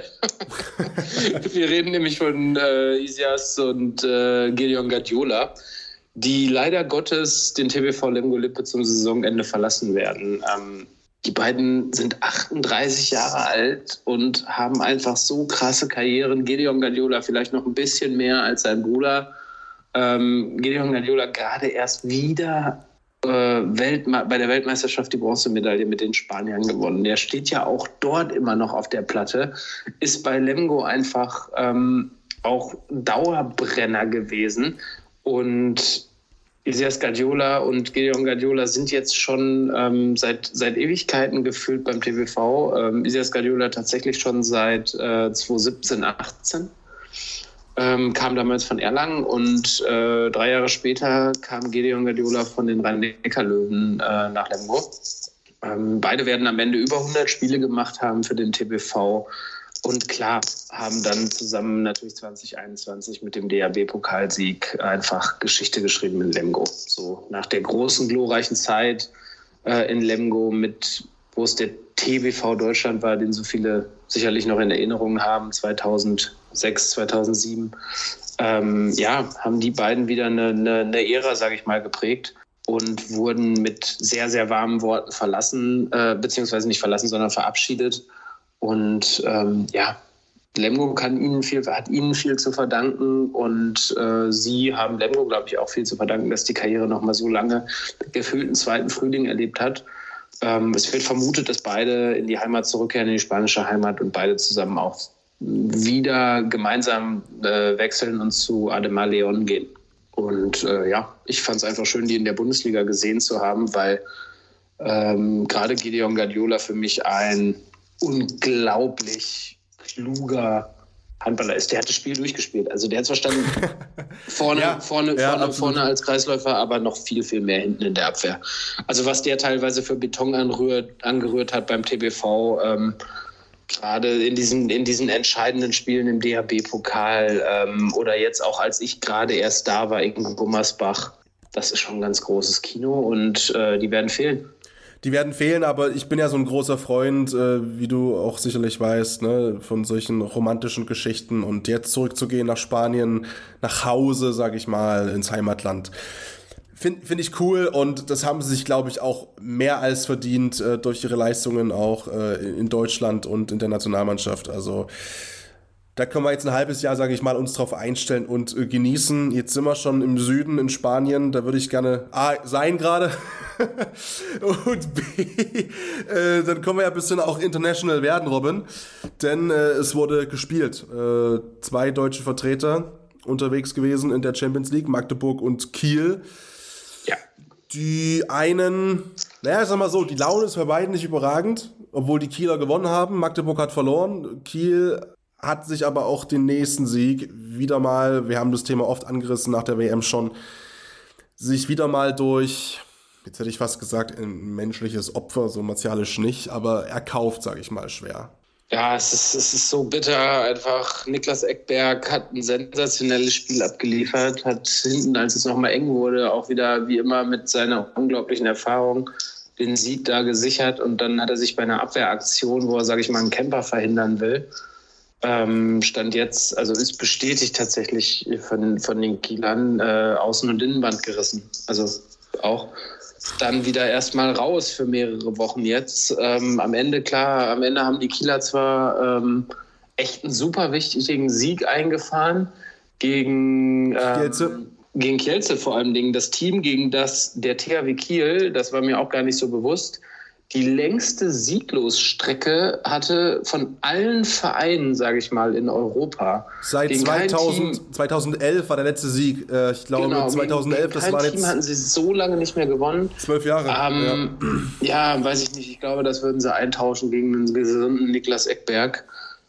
Wir reden nämlich von äh, Isias und äh, Gideon Guardiola, die leider Gottes den T B V Lemgo Lippe zum Saisonende verlassen werden. Ähm, Die beiden sind achtunddreißig Jahre alt und haben einfach so krasse Karrieren. Gideon Guardiola vielleicht noch ein bisschen mehr als sein Bruder. Ähm, Gideon Guardiola gerade erst wieder äh, Weltme- bei der Weltmeisterschaft die Bronzemedaille mit den Spaniern gewonnen. Der steht ja auch dort immer noch auf der Platte. Ist bei Lemgo einfach ähm, auch Dauerbrenner gewesen. Und Isias Guardiola und Gideon Guardiola sind jetzt schon ähm, seit, seit Ewigkeiten gefühlt beim T B V. Ähm, Isias Guardiola tatsächlich schon seit äh, zwanzig siebzehn, achtzehn. Ähm, kam damals von Erlangen und äh, drei Jahre später kam Gideon Guardiola von den Rhein-Neckar-Löwen äh, nach Lemgo. Ähm, beide werden am Ende über hundert Spiele gemacht haben für den T B V. Und klar, haben dann zusammen natürlich zwanzig einundzwanzig mit dem D H B-Pokalsieg einfach Geschichte geschrieben in Lemgo. So nach der großen, glorreichen Zeit äh, in Lemgo, mit, wo es der T B V Deutschland war, den so viele sicherlich noch in Erinnerung haben, zweitausendsechs, zweitausendsieben. Ähm, ja, haben die beiden wieder eine, eine, eine Ära, sage ich mal, geprägt und wurden mit sehr, sehr warmen Worten verlassen, äh, beziehungsweise nicht verlassen, sondern verabschiedet. Und ähm, ja, Lemgo kann ihnen viel, hat ihnen viel zu verdanken und äh, sie haben Lemgo, glaube ich, auch viel zu verdanken, dass die Karriere noch mal so lange gefühlt einen zweiten Frühling erlebt hat. Ähm, es wird vermutet, dass beide in die Heimat zurückkehren, in die spanische Heimat und beide zusammen auch wieder gemeinsam äh, wechseln und zu Ademar León gehen. Und äh, ja, ich fand es einfach schön, die in der Bundesliga gesehen zu haben, weil ähm, gerade Gideon Guardiola für mich ein unglaublich kluger Handballer ist. Der hat das Spiel durchgespielt. Also der hat zwar standen vorne, ja, vorne, ja, vorne, vorne als Kreisläufer, aber noch viel, viel mehr hinten in der Abwehr. Also was der teilweise für Beton anrührt, angerührt hat beim T B V, ähm, gerade in diesen, in diesen entscheidenden Spielen im D H B-Pokal ähm, oder jetzt auch, als ich gerade erst da war, in Gummersbach, das ist schon ein ganz großes Kino und äh, die werden fehlen. Die werden fehlen, aber ich bin ja so ein großer Freund, äh, wie du auch sicherlich weißt, ne, von solchen romantischen Geschichten und jetzt zurückzugehen nach Spanien, nach Hause, sag ich mal, ins Heimatland. Finde find ich cool und das haben sie sich, glaube ich, auch mehr als verdient äh, durch ihre Leistungen auch äh, in Deutschland und in der Nationalmannschaft. Also da können wir jetzt ein halbes Jahr, sage ich mal, uns drauf einstellen und äh, genießen. Jetzt sind wir schon im Süden in Spanien, da würde ich gerne A, sein gerade und B, äh, dann können wir ja ein bisschen auch international werden, Robin, denn äh, es wurde gespielt. Äh, zwei deutsche Vertreter unterwegs gewesen in der Champions League, Magdeburg und Kiel. Ja. Die einen, naja, ich sag mal so, die Laune ist bei beiden nicht überragend, obwohl die Kieler gewonnen haben. Magdeburg hat verloren, Kiel hat sich aber auch den nächsten Sieg wieder mal, wir haben das Thema oft angerissen nach der W M schon, sich wieder mal durch, jetzt hätte ich fast gesagt, ein menschliches Opfer, so martialisch nicht, aber erkauft, sage ich mal, schwer. Ja, es ist, es ist so bitter einfach. Niklas Ekberg hat ein sensationelles Spiel abgeliefert, hat hinten, als es nochmal eng wurde, auch wieder wie immer mit seiner unglaublichen Erfahrung den Sieg da gesichert und dann hat er sich bei einer Abwehraktion, wo er, sage ich mal, einen Camper verhindern will, Ähm, stand jetzt, also ist bestätigt tatsächlich von, von den Kielern, äh, Außen- und Innenband gerissen. Also auch dann wieder erstmal raus für mehrere Wochen jetzt. Ähm, am Ende, klar, am Ende haben die Kieler zwar ähm, echt einen super wichtigen Sieg eingefahren gegen ähm, Kielce. gegen Kielce vor allem Dingen. Das Team, gegen das der T H W Kiel, das war mir auch gar nicht so bewusst, die längste Sieglosstrecke hatte von allen Vereinen, sage ich mal, in Europa. Seit zweitausend, zweitausendelf war der letzte Sieg. Äh, ich glaube, genau, zweitausendelf, das war jetzt... Team hatten sie so lange nicht mehr gewonnen. Zwölf Jahre. Ähm, ja. ja, weiß ich nicht. Ich glaube, das würden sie eintauschen gegen einen gesunden Niklas Ekberg.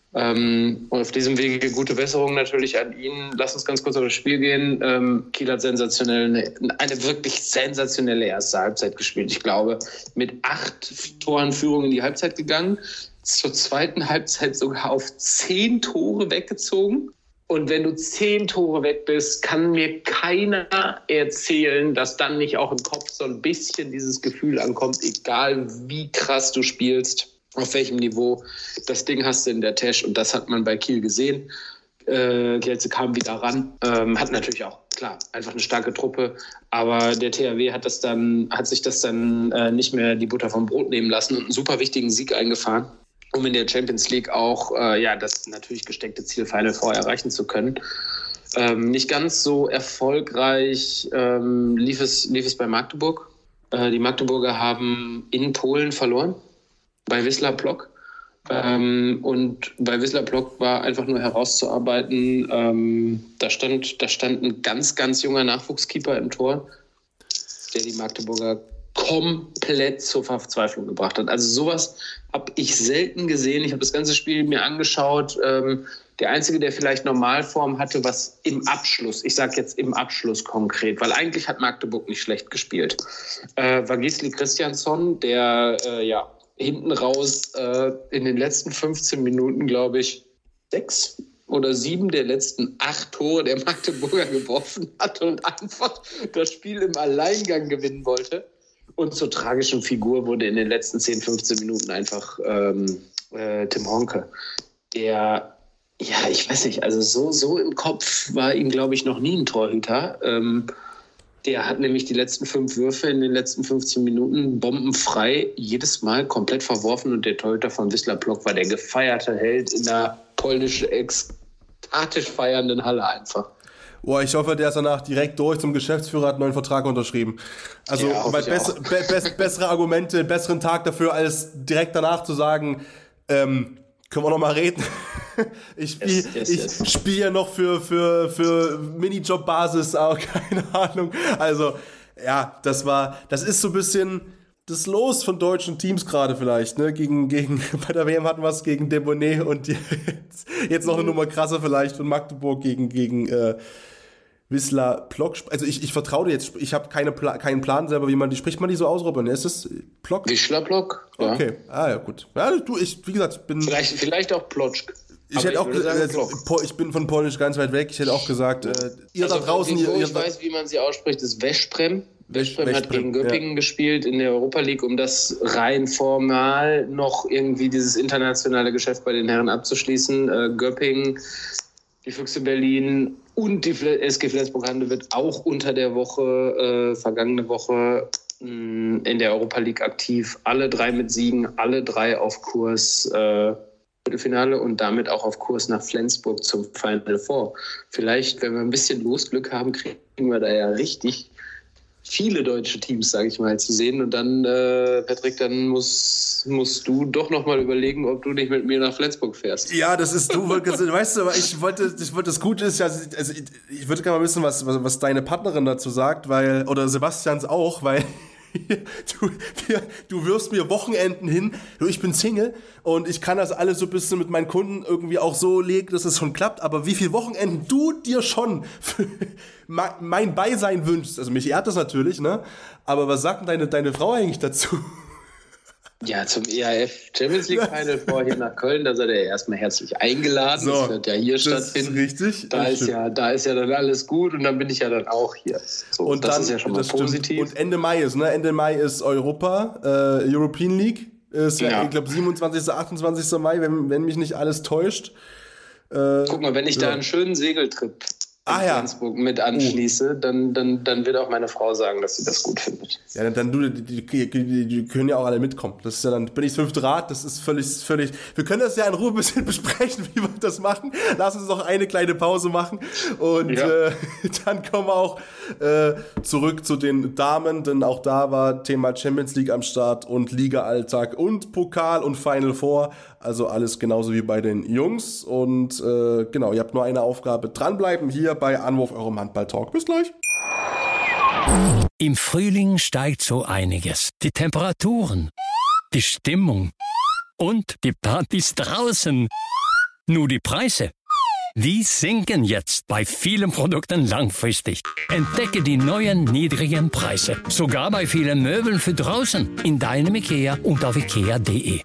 Ähm, und auf diesem Wege gute Besserung natürlich an ihn. Lass uns ganz kurz auf das Spiel gehen. Ähm, Kiel hat sensationell eine, eine wirklich sensationelle erste Halbzeit gespielt. Ich glaube, mit acht Toren Führung in die Halbzeit gegangen. Zur zweiten Halbzeit sogar auf zehn Tore weggezogen. Und wenn du zehn Tore weg bist, kann mir keiner erzählen, dass dann nicht auch im Kopf so ein bisschen dieses Gefühl ankommt, egal wie krass du spielst, auf welchem Niveau. Das Ding hast du in der Tasche und das hat man bei Kiel gesehen. Äh, Kielce kam wieder ran, ähm, hat natürlich auch, klar, einfach eine starke Truppe, aber der T H W hat das dann, hat sich das dann äh, nicht mehr die Butter vom Brot nehmen lassen und einen super wichtigen Sieg eingefahren, um in der Champions League auch äh, ja, das natürlich gesteckte Ziel Final Four erreichen zu können. Ähm, nicht ganz so erfolgreich ähm, lief es, lief es bei Magdeburg. Äh, die Magdeburger haben in Polen verloren. Bei Wisla Plock. Ähm, und bei Wisla Plock war einfach nur herauszuarbeiten, ähm, da stand, da stand ein ganz, ganz junger Nachwuchskeeper im Tor, der die Magdeburger komplett zur Verzweiflung gebracht hat. Also sowas habe ich selten gesehen. Ich habe das ganze Spiel mir angeschaut. Ähm, der Einzige, der vielleicht Normalform hatte, was im Abschluss, ich sage jetzt im Abschluss konkret, weil eigentlich hat Magdeburg nicht schlecht gespielt, äh, war Gisli Christiansson, der äh, ja hinten raus äh, in den letzten fünfzehn Minuten, glaube ich, sechs oder sieben der letzten acht Tore der Magdeburger geworfen hat und einfach das Spiel im Alleingang gewinnen wollte. Und zur tragischen Figur wurde in den letzten zehn, fünfzehn Minuten einfach ähm, äh, Tim Honke. Der, ja, ich weiß nicht, also so, so im Kopf war ihm, glaube ich, noch nie ein Torhüter. Ähm, Der hat nämlich die letzten fünf Würfe in den letzten fünfzehn Minuten bombenfrei jedes Mal komplett verworfen und der Torhüter von Wisla Plock war der gefeierte Held in der polnischen, ekstatisch feiernden Halle einfach. Boah, ich hoffe, der ist danach direkt durch zum Geschäftsführer, hat einen neuen Vertrag unterschrieben. Also, ja, weil bess- be- be- bessere Argumente, besseren Tag dafür, als direkt danach zu sagen, ähm, können wir noch mal reden? Ich spiele yes, yes, yes. ich spiel ja noch für, für, für Minijob-Basis, aber keine Ahnung. Also, ja, das war, das ist so ein bisschen das Los von deutschen Teams gerade vielleicht, ne? Gegen, gegen, bei der W M hatten wir es gegen Debonnet und jetzt, jetzt noch eine Nummer krasser vielleicht von Magdeburg gegen, gegen äh, Wisla Plock. Also ich, ich vertraue dir jetzt, ich habe keine Pla- keinen Plan selber, wie man die, spricht man die so aus, Robin? Ist das Plock? Wisla Plock, ja. Okay, ah ja, gut. Ja, du, ich, wie gesagt, bin... Vielleicht, vielleicht auch Plotschk. Ich hätte auch gesagt, äh, ich bin von Polnisch ganz weit weg, ich hätte auch gesagt, äh, ihr also da draußen... Wo ihr, ich weiß, wie man sie ausspricht, ist Veszprem. Veszprem hat gegen Göppingen ja. gespielt in der Europa League, um das rein formal noch irgendwie dieses internationale Geschäft bei den Herren abzuschließen. Äh, Göppingen, die Füchse Berlin und die S G Flensburg-Handewitt auch unter der Woche, äh, vergangene Woche mh, in der Europa League aktiv. Alle drei mit Siegen, alle drei auf Kurs äh, Viertelfinale und damit auch auf Kurs nach Flensburg zum Final Four. Vielleicht, wenn wir ein bisschen Losglück haben, kriegen wir da ja richtig viele deutsche Teams, sage ich mal, zu sehen. Und dann, äh, Patrick, dann musst, musst du doch noch mal überlegen, ob du nicht mit mir nach Flensburg fährst. Ja, das ist du, weißt du, aber ich wollte, ich wollte, das Gute ist ja, also ich, ich würde gerne mal wissen, was, was, was deine Partnerin dazu sagt, weil, oder Sebastians auch, weil Du, wir, du wirfst mir Wochenenden hin, ich bin Single und ich kann das alles so ein bisschen mit meinen Kunden irgendwie auch so legen, dass es schon klappt, aber wie viele Wochenenden du dir schon für mein Beisein wünschst, also mich ehrt das natürlich, ne? Aber was sagt denn deine, deine Frau eigentlich dazu? Ja, zum E H F Champions League Final Four hier nach Köln, da seid ihr erstmal herzlich eingeladen. So, das wird ja hier stattfinden. Richtig. Da ist, ja, da ist ja dann alles gut und dann bin ich ja dann auch hier. So, und das dann, ist ja schon mal positiv. Stimmt. Und Ende Mai ist, ne? Ende Mai ist Europa, äh, European League. Ist ja, ja. Ich glaube, siebenundzwanzigsten, achtundzwanzigsten Mai, wenn, wenn mich nicht alles täuscht. Äh, Guck mal, wenn ich ja. da einen schönen Segeltrip ah, ja. Flensburg mit anschließe, oh. dann, dann, dann wird auch meine Frau sagen, dass sie das gut findet. Ja, dann, dann du, die, die, die, die können ja auch alle mitkommen. Das ist ja dann, bin ich das fünfte Rad, das ist völlig, völlig, wir können das ja in Ruhe ein bisschen besprechen, wie wir das machen. Lass uns noch eine kleine Pause machen und ja. äh, dann kommen wir auch äh, zurück zu den Damen, denn auch da war Thema Champions League am Start und Liga-Alltag und Pokal und Final Four, also alles genauso wie bei den Jungs und äh, genau, ihr habt nur eine Aufgabe, dranbleiben hier bei Anwurf, eurem Handball-Talk. Bis gleich. Im Frühling steigt so einiges. Die Temperaturen, die Stimmung und die Partys draußen. Nur die Preise, die sinken jetzt bei vielen Produkten langfristig. Entdecke die neuen niedrigen Preise. Sogar bei vielen Möbeln für draußen. In deinem IKEA und auf ikea punkt de.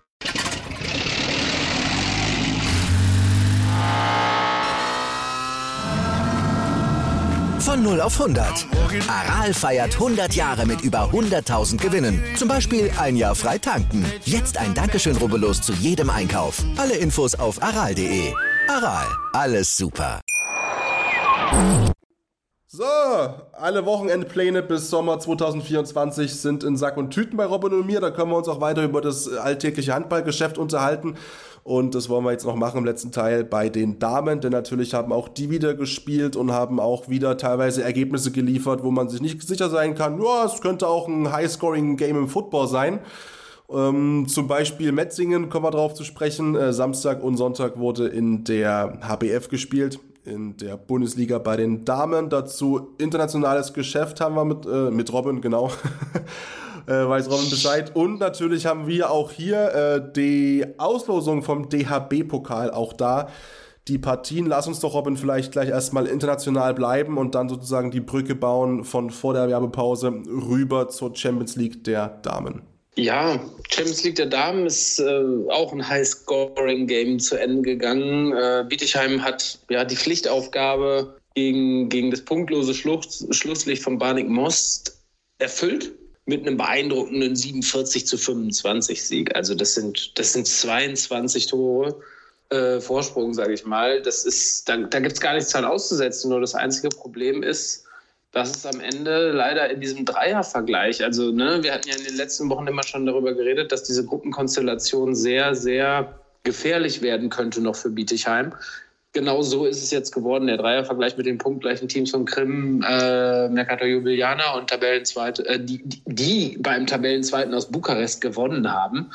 Von null auf hundert. Aral feiert hundert Jahre mit über hunderttausend Gewinnen. Zum Beispiel ein Jahr frei tanken. Jetzt ein Dankeschön, rubbellos zu jedem Einkauf. Alle Infos auf aral punkt de. Aral, alles super. So, alle Wochenendpläne bis Sommer zwanzig vierundzwanzig sind in Sack und Tüten bei Robin und mir. Da können wir uns auch weiter über das alltägliche Handballgeschäft unterhalten. Und das wollen wir jetzt noch machen im letzten Teil bei den Damen, denn natürlich haben auch die wieder gespielt und haben auch wieder teilweise Ergebnisse geliefert, wo man sich nicht sicher sein kann, ja, es könnte auch ein High-Scoring-Game im Football sein. Ähm, zum Beispiel Metzingen, kommen wir drauf zu sprechen. Äh, Samstag und Sonntag wurde in der H B F gespielt, in der Bundesliga bei den Damen. Dazu internationales Geschäft haben wir mit, äh, mit Robin, genau. Äh, weiß Robin Bescheid. Und natürlich haben wir auch hier äh, die Auslosung vom D H B-Pokal auch da. Die Partien, lass uns doch, Robin, vielleicht gleich erstmal international bleiben und dann sozusagen die Brücke bauen von vor der Werbepause rüber zur Champions League der Damen. Ja, Champions League der Damen ist äh, auch ein High-Scoring-Game zu Ende gegangen. Äh, Bietigheim hat ja die Pflichtaufgabe gegen, gegen das punktlose Schluss, Schlusslicht von Barnik Most erfüllt. Mit einem beeindruckenden siebenundvierzig zu fünfundzwanzig Sieg. Also das sind, das sind zweiundzwanzig Tore äh, Vorsprung, sage ich mal. Das ist, da, da gibt es gar nichts dran auszusetzen. Nur das einzige Problem ist, dass es am Ende leider in diesem Dreiervergleich, also ne, wir hatten ja in den letzten Wochen immer schon darüber geredet, dass diese Gruppenkonstellation sehr, sehr gefährlich werden könnte noch für Bietigheim. Genau so ist es jetzt geworden, der Dreiervergleich mit den punktgleichen Teams von Krim, äh, Mercator Ljubljana und Tabellenzweite, äh, die, die, die beim Tabellenzweiten aus Bukarest gewonnen haben.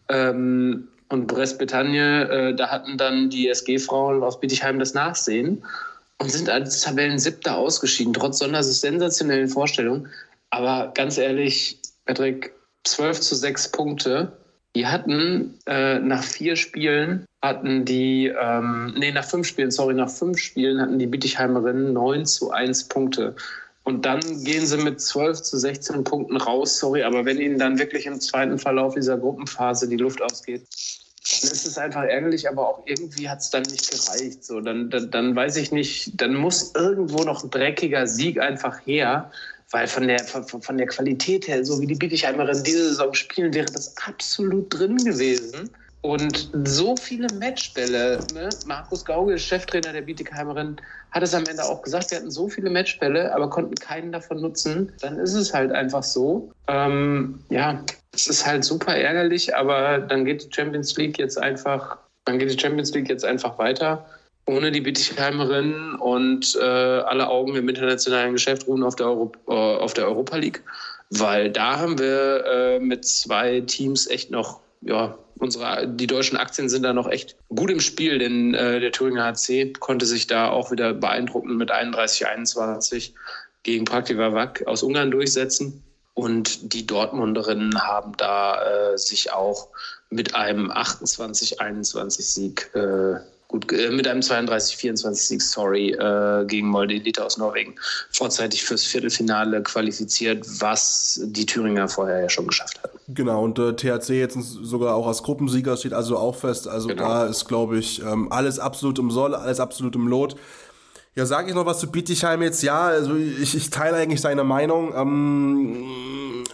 Ähm, und Brest-Bretagne, äh, da hatten dann die S G-Frauen aus Bietigheim das Nachsehen und sind als Tabellensiebter ausgeschieden, trotz Sonders sensationellen Vorstellungen. Aber ganz ehrlich, Patrick, zwölf zu sechs Punkte. Die hatten äh, nach vier Spielen, hatten die, ähm, nee, nach fünf Spielen, sorry, nach fünf Spielen hatten die Bietigheimerinnen neun zu eins Punkte. Und dann gehen sie mit zwölf zu sechzehn Punkten raus, sorry, aber wenn ihnen dann wirklich im zweiten Verlauf dieser Gruppenphase die Luft ausgeht, dann ist es einfach ärgerlich, aber auch irgendwie hat es dann nicht gereicht. So, dann, dann, dann weiß ich nicht, dann muss irgendwo noch ein dreckiger Sieg einfach her. Weil von der, von, von der Qualität her, so wie die Bietigheimerinnen diese Saison spielen, wäre das absolut drin gewesen. Und so viele Matchbälle, ne? Markus Gauge, Cheftrainer der Bietigheimerinnen, hat es am Ende auch gesagt, wir hatten so viele Matchbälle, aber konnten keinen davon nutzen. Dann ist es halt einfach so. Ähm, ja, es ist halt super ärgerlich, aber dann geht die Champions League jetzt einfach, dann geht die Champions League jetzt einfach weiter. Ohne die Bietigheimerinnen und äh, alle Augen im internationalen Geschäft ruhen auf der, Euro, äh, auf der Europa League, weil da haben wir äh, mit zwei Teams echt noch, ja, unsere, die deutschen Aktien sind da noch echt gut im Spiel, denn äh, der Thüringer H C konnte sich da auch wieder beeindruckend mit einunddreißig einundzwanzig gegen Praktiva Vak aus Ungarn durchsetzen. Und die Dortmunderinnen haben da äh, sich auch mit einem achtundzwanzig einundzwanzig Sieg äh, Gut, mit einem zweiunddreißig vierundzwanzig Sieg, sorry, äh, gegen Molde Elite aus Norwegen vorzeitig fürs Viertelfinale qualifiziert, was die Thüringer vorher ja schon geschafft hatten. Genau, und äh, T H C jetzt sogar auch als Gruppensieger steht also auch fest. Also genau. Da ist, glaube ich, ähm, alles absolut im Soll, alles absolut im Lot. Ja, sage ich noch was zu Bietigheim jetzt? Ja, also ich, ich teile eigentlich seine Meinung. Ähm,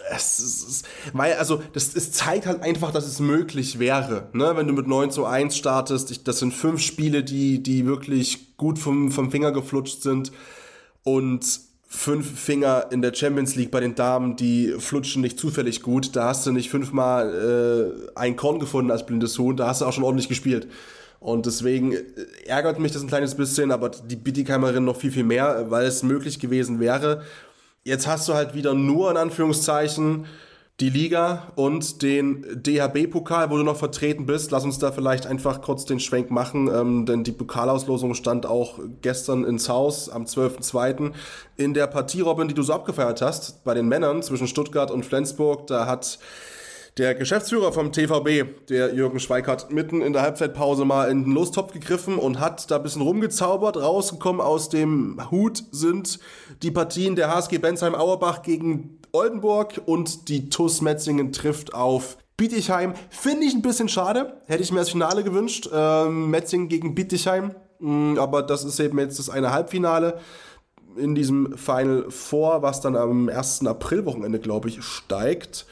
es ist, weil, also, das, das zeigt halt einfach, dass es möglich wäre, ne? Wenn du mit neun zu eins startest. Ich, das sind fünf Spiele, die, die wirklich gut vom, vom Finger geflutscht sind. Und fünf Finger in der Champions League bei den Damen, die flutschen nicht zufällig gut. Da hast du nicht fünfmal äh, ein Korn gefunden als blindes Huhn, da hast du auch schon ordentlich gespielt. Und deswegen ärgert mich das ein kleines bisschen, aber die Bietigheimerinnen noch viel, viel mehr, weil es möglich gewesen wäre. Jetzt hast du halt wieder nur in Anführungszeichen die Liga und den D H B-Pokal, wo du noch vertreten bist. Lass uns da vielleicht einfach kurz den Schwenk machen, ähm, denn die Pokalauslosung stand auch gestern ins Haus am zwölften zweiten In der Partie, Robin, die du so abgefeiert hast, bei den Männern zwischen Stuttgart und Flensburg, da hat der Geschäftsführer vom T V B, der Jürgen Schweikart, mitten in der Halbzeitpause mal in den Lostopf gegriffen und hat da ein bisschen rumgezaubert. Rausgekommen aus dem Hut sind die Partien der H S G Bensheim-Auerbach gegen Oldenburg und die T U S Metzingen trifft auf Bietigheim. Finde ich ein bisschen schade. Hätte ich mir das Finale gewünscht. Ähm, Metzingen gegen Bietigheim. Mhm, aber das ist eben jetzt das eine Halbfinale in diesem Final Four, was dann am ersten April-Wochenende, glaube ich, steigt.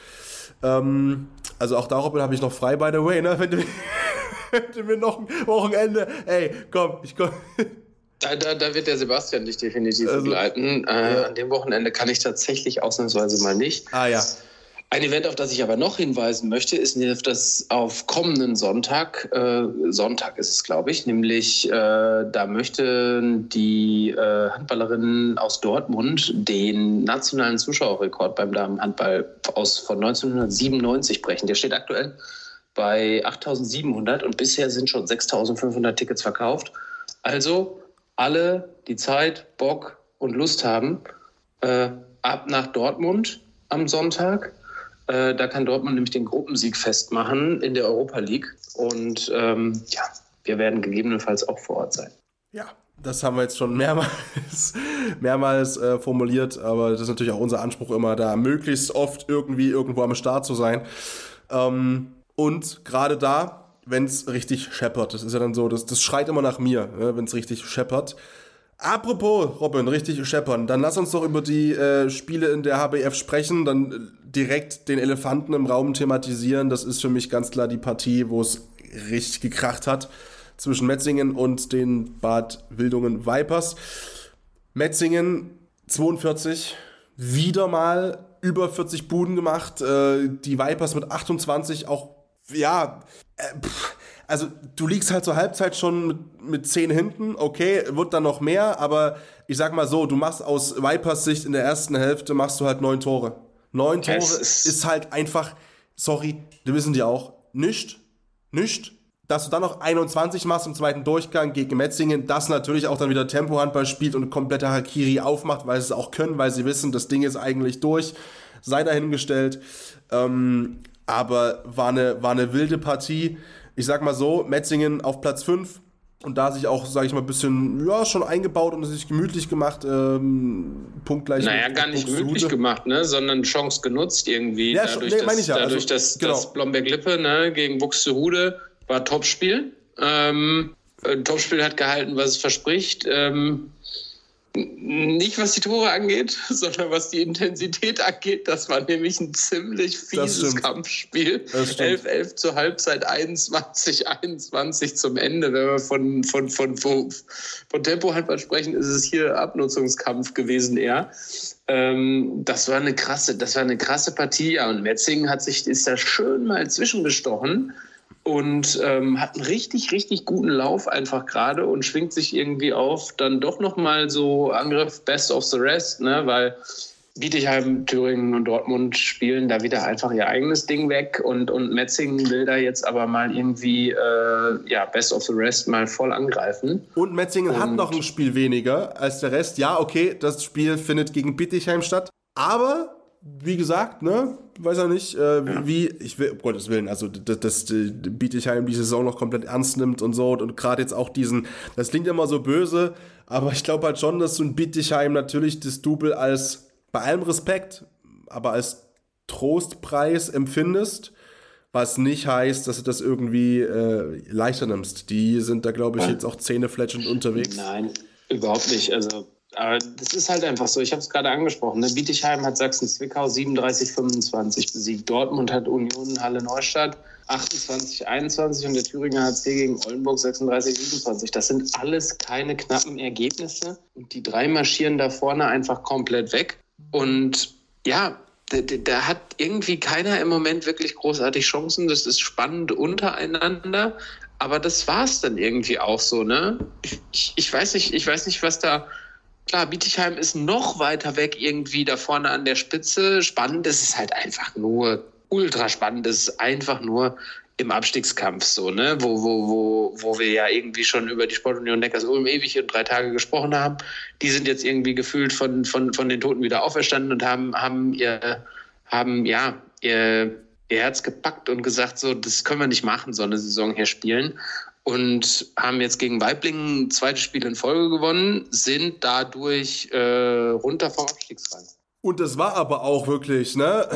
Ähm, also auch darüber habe ich noch frei, by the way, ne? Wenn du, wenn du mir noch ein Wochenende, ey, komm, ich komm. Da, da, da wird der Sebastian dich definitiv also, begleiten. Äh, ja. An dem Wochenende kann ich tatsächlich ausnahmsweise mal nicht. Ah ja. Ein Event, auf das ich aber noch hinweisen möchte, ist das auf kommenden Sonntag, äh, Sonntag ist es, glaube ich, nämlich äh, da möchten die äh, Handballerinnen aus Dortmund den nationalen Zuschauerrekord beim Damenhandball aus von neunzehnhundertsiebenundneunzig brechen. Der steht aktuell bei achttausendsiebenhundert und bisher sind schon sechstausendfünfhundert Tickets verkauft. Also alle, die Zeit, Bock und Lust haben, äh, ab nach Dortmund am Sonntag. Äh, da kann Dortmund nämlich den Gruppensieg festmachen in der Europa League. Und ähm, ja, wir werden gegebenenfalls auch vor Ort sein. Ja, das haben wir jetzt schon mehrmals, mehrmals äh, formuliert. Aber das ist natürlich auch unser Anspruch immer, da möglichst oft irgendwie irgendwo am Start zu sein. Ähm, und gerade da, wenn es richtig scheppert, das ist ja dann so, das, das schreit immer nach mir, ne, wenn es richtig scheppert. Apropos, Robin, richtig scheppern, dann lass uns doch über die äh, Spiele in der H B F sprechen, dann äh, direkt den Elefanten im Raum thematisieren. Das ist für mich ganz klar die Partie, wo es richtig gekracht hat zwischen Metzingen und den Bad Wildungen Vipers. Metzingen zweiundvierzig, wieder mal über vierzig Buden gemacht, äh, die Vipers mit achtundzwanzig auch, ja, äh, pff, also du liegst halt zur Halbzeit schon mit, mit zehn hinten, okay, wird dann noch mehr, aber ich sag mal so, du machst aus Vipers Sicht in der ersten Hälfte, machst du halt neun Tore. Neun Tore ist, ist halt einfach, sorry, das wissen die auch, nicht, nicht, dass du dann noch einundzwanzig machst im zweiten Durchgang gegen Metzingen, das natürlich auch dann wieder Tempohandball spielt und komplette Harakiri aufmacht, weil sie es auch können, weil sie wissen, das Ding ist eigentlich durch, sei dahingestellt, ähm, aber war eine, war eine wilde Partie. Ich sag mal so, Metzingen auf Platz fünf und da sich auch, sag ich mal, ein bisschen, ja, schon eingebaut und sich gemütlich gemacht, ähm, punktgleich. Naja, gar nicht gemütlich gemacht, ne, sondern Chance genutzt irgendwie. Ja, dadurch, nee, dass, meine ich ja. dadurch also, dass, genau. dass Blomberg-Lippe, ne, gegen Buxtehude war Topspiel. Ähm, Topspiel hat gehalten, was es verspricht. Ähm, Nicht was die Tore angeht, sondern was die Intensität angeht. Das war nämlich ein ziemlich fieses Kampfspiel. elf elf zur Halbzeit, einundzwanzig einundzwanzig zum Ende. Wenn wir von, von, von, von, von Tempo-Handball sprechen, ist es hier Abnutzungskampf gewesen eher. Ähm, das war eine krasse, das war eine krasse Partie. Ja, und Metzingen hat sich, ist da schön mal zwischengestochen. Und ähm, hat einen richtig, richtig guten Lauf einfach gerade und schwingt sich irgendwie auf. Dann doch nochmal so Angriff Best of the Rest, ne? Weil Bietigheim, Thüringen und Dortmund spielen da wieder einfach ihr eigenes Ding weg. Und, und Metzingen will da jetzt aber mal irgendwie äh, ja, Best of the Rest mal voll angreifen. Und Metzingen und hat noch ein Spiel weniger als der Rest. Ja, okay, das Spiel findet gegen Bietigheim statt. Aber wie gesagt, ne, weiß er nicht, äh, ja. wie, ich will, um Gottes Willen, also, dass, dass Bietigheim die Saison noch komplett ernst nimmt und so und gerade jetzt auch diesen, das klingt immer so böse, aber ich glaube halt schon, dass du in Bietigheim natürlich das Double als, bei allem Respekt, aber als Trostpreis empfindest, was nicht heißt, dass du das irgendwie äh, leichter nimmst. Die sind da, glaube ich, jetzt auch zähnefletschend unterwegs. Nein, überhaupt nicht, also Aber das ist halt einfach so. Ich habe es gerade angesprochen. Ne? Bietigheim hat Sachsen-Zwickau siebenunddreißig fünfundzwanzig besiegt. Dortmund hat Union Halle-Neustadt achtundzwanzig einundzwanzig und der Thüringer H C gegen Oldenburg sechsunddreißig siebenundzwanzig. Das sind alles keine knappen Ergebnisse. Und die drei marschieren da vorne einfach komplett weg. Und ja, da, da hat irgendwie keiner im Moment wirklich großartig Chancen. Das ist spannend untereinander. Aber das war es dann irgendwie auch so, ne? Ich, ich weiß nicht, ich weiß nicht, was da. Klar, Bietigheim ist noch weiter weg irgendwie da vorne an der Spitze. Spannend ist es halt einfach nur, ultra spannend ist es einfach nur im Abstiegskampf so, ne? Wo, wo, wo, wo wir ja irgendwie schon über die Sportunion Neckarsulm ewig und drei Tage gesprochen haben. Die sind jetzt irgendwie gefühlt von, von, von den Toten wieder auferstanden und haben, haben ihr, haben, ja, ihr, ihr Herz gepackt und gesagt, so, das können wir nicht machen, so eine Saison hier spielen. Und haben jetzt gegen Waiblingen ein zweites Spiel in Folge gewonnen, sind dadurch äh, runter vom Abstiegsrang. Und das war aber auch wirklich, ne,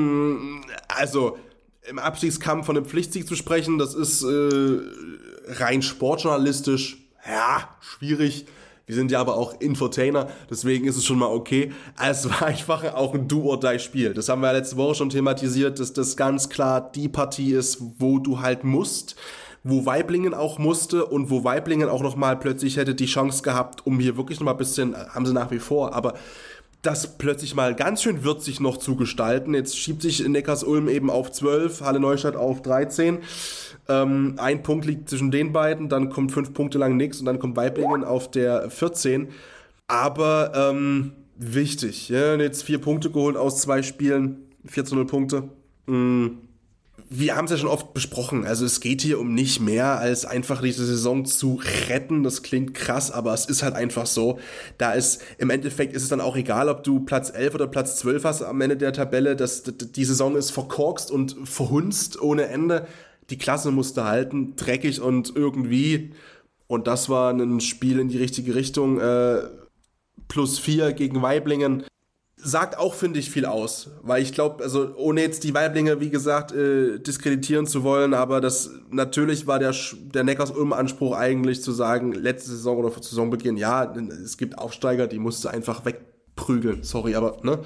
also im Abstiegskampf von einem Pflichtsieg zu sprechen, das ist äh, rein sportjournalistisch, ja, schwierig. Wir sind ja aber auch Infotainer, deswegen ist es schon mal okay. Es war einfach auch ein Do-or-Die-Spiel. Das haben wir ja letzte Woche schon thematisiert, dass das ganz klar die Partie ist, wo du halt musst, wo Waiblingen auch musste und wo Waiblingen auch nochmal plötzlich hätte die Chance gehabt, um hier wirklich nochmal ein bisschen, haben sie nach wie vor, aber das plötzlich mal ganz schön würzig noch zu gestalten. Jetzt schiebt sich Neckarsulm eben auf zwölf, Halle-Neustadt auf dreizehn. Ähm, ein Punkt liegt zwischen den beiden, dann kommt fünf Punkte lang nichts und dann kommt Waiblingen auf der vierzehn. Aber ähm, wichtig, ja, jetzt vier Punkte geholt aus zwei Spielen, vier zu null Punkte. Mhm. Wir haben es ja schon oft besprochen, also es geht hier um nicht mehr als einfach diese Saison zu retten, das klingt krass, aber es ist halt einfach so, da ist, im Endeffekt ist es dann auch egal, ob du Platz elf oder Platz zwölf hast am Ende der Tabelle, das, die Saison ist verkorkst und verhunzt ohne Ende, die Klasse musste halten, dreckig und irgendwie, und das war ein Spiel in die richtige Richtung, äh, plus vier gegen Waiblingen, sagt auch, finde ich, viel aus, weil ich glaube, also ohne jetzt die Waiblinge, wie gesagt, äh, diskreditieren zu wollen, aber das natürlich war der, der Neckarsulm-Anspruch eigentlich zu sagen, letzte Saison oder vor Saisonbeginn, ja, es gibt Aufsteiger, die musst du einfach wegprügeln, sorry, aber ne,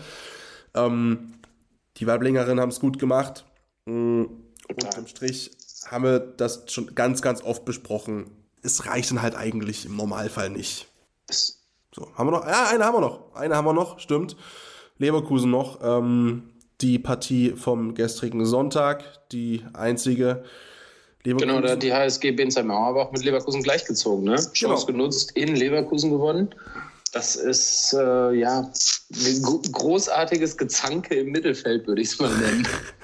ähm, die Waiblingerinnen haben es gut gemacht, und unterm Strich haben wir das schon ganz, ganz oft besprochen, es reicht dann halt eigentlich im Normalfall nicht. So, haben wir noch? Ja, eine haben wir noch. Eine haben wir noch, stimmt. Leverkusen noch. Ähm, die Partie vom gestrigen Sonntag, die einzige. Leverkusen. Genau, da hat die H S G Bensheim aber auch mit Leverkusen gleichgezogen, ne? Chance genau. genutzt, in Leverkusen gewonnen. Das ist, äh, ja, ein großartiges Gezanke im Mittelfeld, würde ich es mal nennen.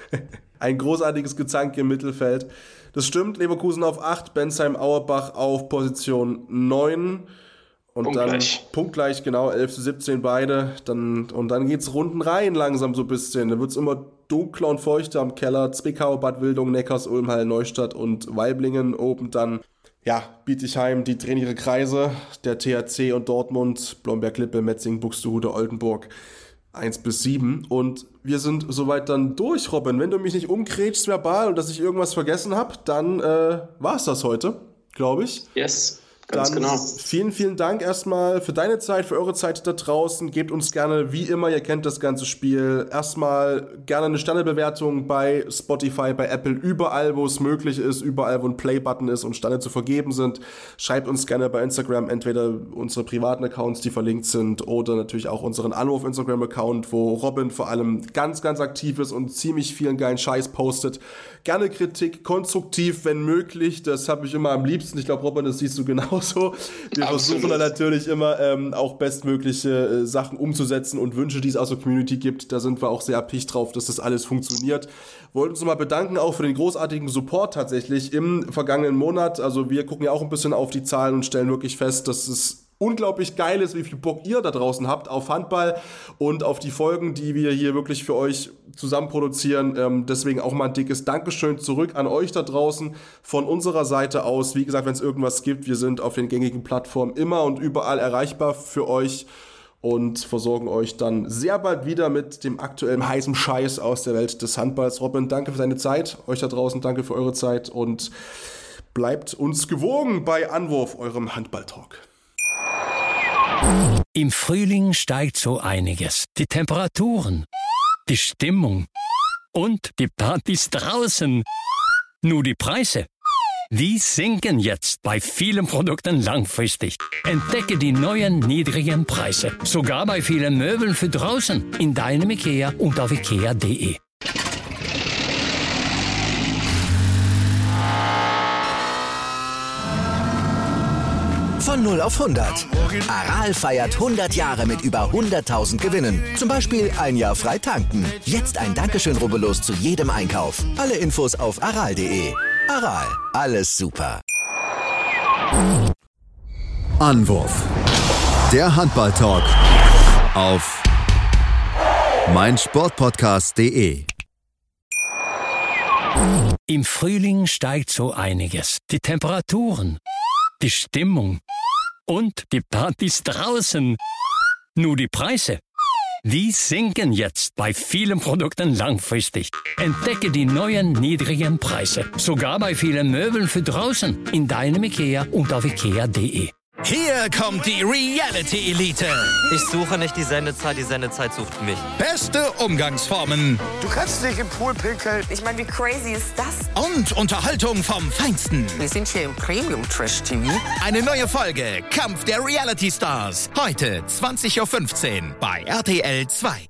Ein großartiges Gezanke im Mittelfeld. Das stimmt, Leverkusen auf acht, Bensheim-Auerbach auf Position neun. Und punktgleich. Dann punktgleich, genau, elf zu siebzehn beide. Dann, und dann geht's Runden rein langsam so ein bisschen. Dann wird's immer dunkler und feuchter am Keller. Zwickau, Bad Wildung, Neckarsulm, Halle-Neustadt und Waiblingen oben dann, ja, Bietigheim, die drehen ihre Kreise. Der T H C und Dortmund, Blomberg-Lippe, Metzingen, Buxtehude, Oldenburg, eins bis sieben. Und wir sind soweit dann durch, Robin. Wenn du mich nicht umgrätschst verbal und dass ich irgendwas vergessen habe, dann äh, war's das heute, glaube ich. Yes. Ganz Dann genau. Vielen, vielen Dank erstmal für deine Zeit, für eure Zeit da draußen. Gebt uns gerne, wie immer, ihr kennt das ganze Spiel, erstmal gerne eine Sternebewertung bei Spotify, bei Apple, überall, wo es möglich ist, überall, wo ein Play-Button ist und Sterne zu vergeben sind. Schreibt uns gerne bei Instagram entweder unsere privaten Accounts, die verlinkt sind, oder natürlich auch unseren Anruf-Instagram-Account, wo Robin vor allem ganz, ganz aktiv ist und ziemlich vielen geilen Scheiß postet. Gerne Kritik, konstruktiv, wenn möglich. Das habe ich immer am liebsten. Ich glaube, Robin, das siehst du genauso. Wir Absolut. versuchen dann natürlich immer ähm, auch bestmögliche äh, Sachen umzusetzen und Wünsche, die es aus der Community gibt. Da sind wir auch sehr erpicht drauf, dass das alles funktioniert. Wollten uns mal bedanken auch für den großartigen Support tatsächlich im vergangenen Monat. Also wir gucken ja auch ein bisschen auf die Zahlen und stellen wirklich fest, dass es unglaublich geil ist, wie viel Bock ihr da draußen habt auf Handball und auf die Folgen, die wir hier wirklich für euch zusammen produzieren. Ähm, deswegen auch mal ein dickes Dankeschön zurück an euch da draußen von unserer Seite aus. Wie gesagt, wenn es irgendwas gibt, wir sind auf den gängigen Plattformen immer und überall erreichbar für euch und versorgen euch dann sehr bald wieder mit dem aktuellen heißen Scheiß aus der Welt des Handballs. Robin, danke für deine Zeit. Euch da draußen, danke für eure Zeit und bleibt uns gewogen bei Anwurf, eurem Handball-Talk. Im Frühling steigt so einiges. Die Temperaturen, die Stimmung und die Partys draußen. Nur die Preise, die sinken jetzt bei vielen Produkten langfristig. Entdecke die neuen niedrigen Preise. Sogar bei vielen Möbeln für draußen. In deinem IKEA und auf ikea punkt de. Von null auf hundert. Aral feiert hundert Jahre mit über hunderttausend Gewinnen. Zum Beispiel ein Jahr frei tanken. Jetzt ein Dankeschön, rubbellos zu jedem Einkauf. Alle Infos auf aral punkt de. Aral, alles super. Anwurf. Der Handball-Talk auf meinsportpodcast punkt de. Im Frühling steigt so einiges. Die Temperaturen, die Stimmung und die Partys draußen. Nur die Preise, die sinken jetzt bei vielen Produkten langfristig. Entdecke die neuen niedrigen Preise. Sogar bei vielen Möbeln für draußen. In deinem IKEA und auf ikea punkt de. Hier kommt die Reality Elite. Ich suche nicht die Sendezeit, die Sendezeit sucht mich. Beste Umgangsformen. Du kannst nicht im Pool pinkeln. Ich meine, wie crazy ist das? Und Unterhaltung vom Feinsten. Wir sind hier im Premium-Trash-T V. Eine neue Folge Kampf der Reality Stars. Heute zwanzig Uhr fünfzehn bei R T L zwei.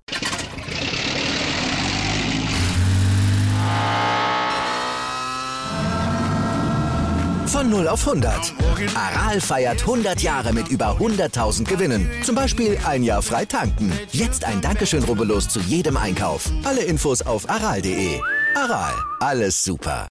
Von null auf hundert. Aral feiert hundert Jahre mit über hunderttausend Gewinnen. Zum Beispiel ein Jahr frei tanken. Jetzt ein Dankeschön, rubbellos zu jedem Einkauf. Alle Infos auf aral punkt de. Aral, alles super.